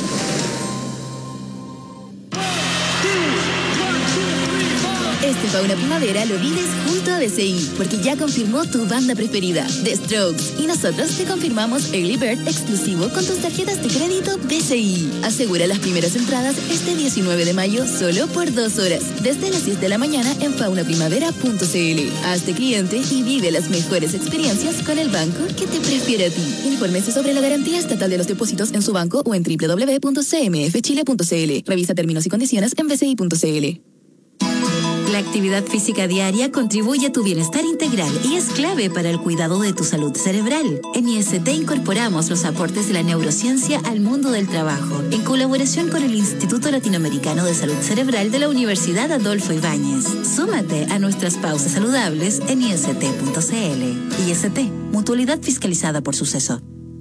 Este Fauna Primavera lo vives junto a B C I, porque ya confirmó tu banda preferida, The Strokes. Y nosotros te confirmamos Early Bird exclusivo con tus tarjetas de crédito B C I. Asegura las primeras entradas este diecinueve de mayo solo por dos horas, desde las diez de la mañana en fauna primavera punto c l. Hazte cliente y vive las mejores experiencias con el banco que te prefiere a ti. Infórmese sobre la garantía estatal de los depósitos en su banco o en doble u doble u doble u punto c m f chile punto c l. Revisa términos y condiciones en b c i punto c l. La actividad física diaria contribuye a tu bienestar integral y es clave para el cuidado de tu salud cerebral. En I S T incorporamos los aportes de la neurociencia al mundo del trabajo, en colaboración con el Instituto Latinoamericano de Salud Cerebral de la Universidad Adolfo Ibáñez. Súmate a nuestras pausas saludables en i s t punto c l. I S T, mutualidad fiscalizada por Suceso.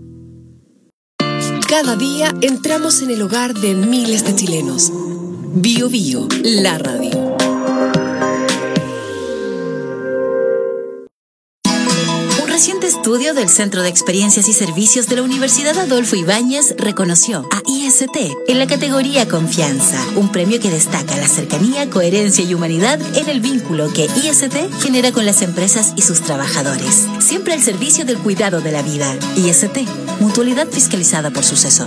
Cada día entramos en el hogar de miles de chilenos. Bio Bio, la radio. Un reciente estudio del Centro de Experiencias y Servicios de la Universidad Adolfo Ibáñez reconoció a I S T en la categoría Confianza, un premio que destaca la cercanía, coherencia y humanidad en el vínculo que I S T genera con las empresas y sus trabajadores, siempre al servicio del cuidado de la vida. I S T, mutualidad fiscalizada por Suceso.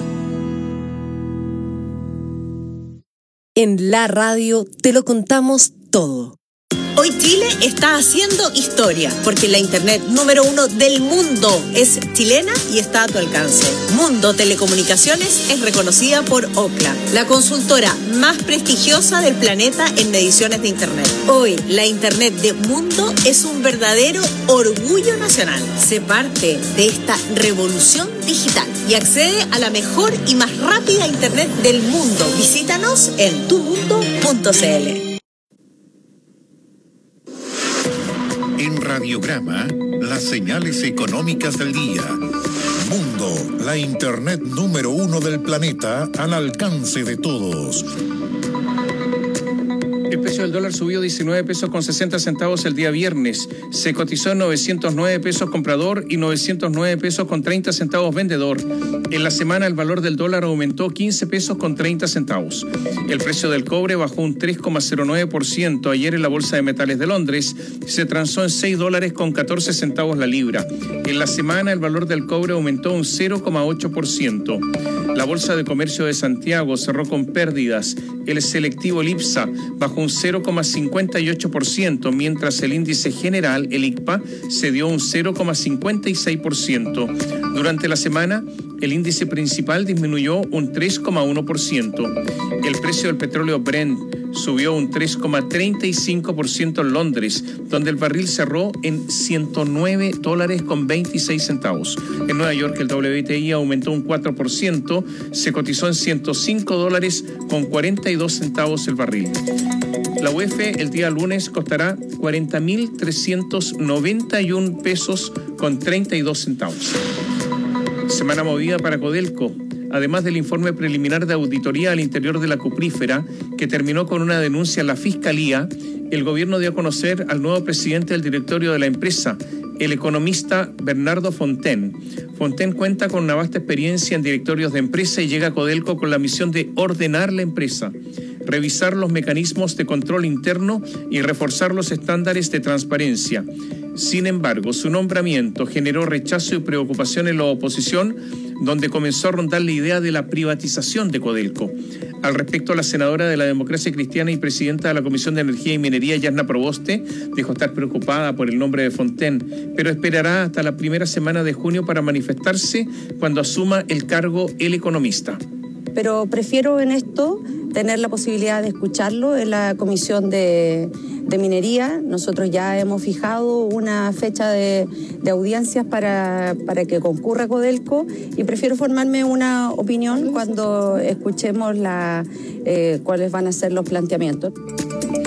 En la radio te lo contamos todo. Hoy Chile está haciendo historia, porque la internet número uno del mundo es chilena y está a tu alcance. Mundo Telecomunicaciones es reconocida por Ookla, la consultora más prestigiosa del planeta en mediciones de internet. Hoy, la internet de Mundo es un verdadero orgullo nacional. Sé parte de esta revolución digital y accede a la mejor y más rápida internet del mundo. Visítanos en tu mundo punto c l. En Radiograma, las señales económicas del día. Mundo, la internet número uno del planeta al alcance de todos. El precio del dólar subió diecinueve pesos con sesenta centavos el día viernes. Se cotizó en novecientos nueve pesos comprador y novecientos nueve pesos con treinta centavos vendedor. En la semana el valor del dólar aumentó quince pesos con treinta centavos. El precio del cobre bajó un tres coma cero nueve por ciento. Ayer en la Bolsa de Metales de Londres se transó en seis dólares con catorce centavos la libra. En la semana el valor del cobre aumentó un cero coma ocho por ciento. La Bolsa de Comercio de Santiago cerró con pérdidas. El selectivo Lipsa bajó un cero coma cincuenta y ocho por ciento, mientras el índice general, el I C P A, cedió un cero coma cincuenta y seis por ciento. Durante la semana, el índice principal disminuyó un tres coma uno por ciento. El precio del petróleo Brent subió un tres coma treinta y cinco por ciento en Londres, donde el barril cerró en ciento nueve dólares con veintiséis centavos. En Nueva York el W T I aumentó un cuatro por ciento, se cotizó en ciento cinco dólares con cuarenta y dos centavos el barril. La U E F el día lunes costará cuarenta mil trescientos noventa y uno pesos con treinta y dos centavos. Semana movida para Codelco. Además del informe preliminar de auditoría al interior de la cuprífera, que terminó con una denuncia a la Fiscalía, el gobierno dio a conocer al nuevo presidente del directorio de la empresa, el economista Bernardo Fontaine. Fontaine cuenta con una vasta experiencia en directorios de empresa y llega a Codelco con la misión de ordenar la empresa, revisar los mecanismos de control interno y reforzar los estándares de transparencia. Sin embargo, su nombramiento generó rechazo y preocupación en la oposición, donde comenzó a rondar la idea de la privatización de Codelco. Al respecto, la senadora de la Democracia Cristiana y presidenta de la Comisión de Energía y Minería, Yasna Proboste, dijo estar preocupada por el nombre de Fontaine, pero esperará hasta la primera semana de junio para manifestarse cuando asuma el cargo el economista. Pero prefiero en esto tener la posibilidad de escucharlo en la Comisión de, de Minería. Nosotros ya hemos fijado una fecha de, de audiencias para, para que concurra Codelco y prefiero formarme una opinión cuando escuchemos la, eh, cuáles van a ser los planteamientos.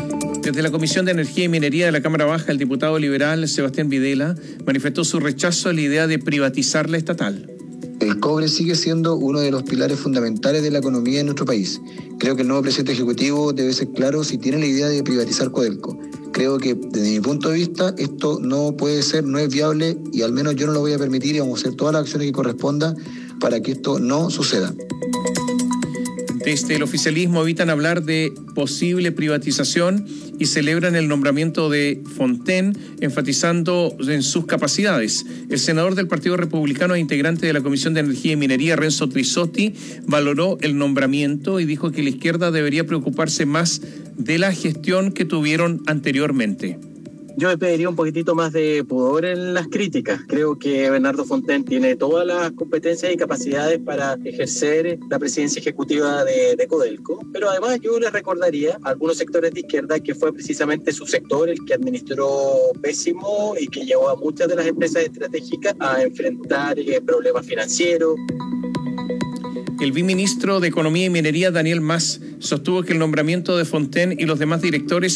Desde la Comisión de Energía y Minería de la Cámara Baja, el diputado liberal Sebastián Videla manifestó su rechazo a la idea de privatizar la estatal. El cobre sigue siendo uno de los pilares fundamentales de la economía en nuestro país. Creo que el nuevo presidente ejecutivo debe ser claro si tiene la idea de privatizar Codelco. Creo que desde mi punto de vista esto no puede ser, no es viable y al menos yo no lo voy a permitir y vamos a hacer todas las acciones que correspondan para que esto no suceda. Desde el oficialismo evitan hablar de posible privatización y celebran el nombramiento de Fontaine, enfatizando en sus capacidades. El senador del Partido Republicano e integrante de la Comisión de Energía y Minería, Renzo Trisotti, valoró el nombramiento y dijo que la izquierda debería preocuparse más de la gestión que tuvieron anteriormente. Yo me pediría un poquitito más de pudor en las críticas. Creo que Bernardo Fontaine tiene todas las competencias y capacidades para ejercer la presidencia ejecutiva de, de Codelco, pero además yo les recordaría a algunos sectores de izquierda que fue precisamente su sector el que administró pésimo y que llevó a muchas de las empresas estratégicas a enfrentar eh, problemas financieros. El viceministro de Economía y Minería, Daniel Mas, sostuvo que el nombramiento de Fontaine y los demás directores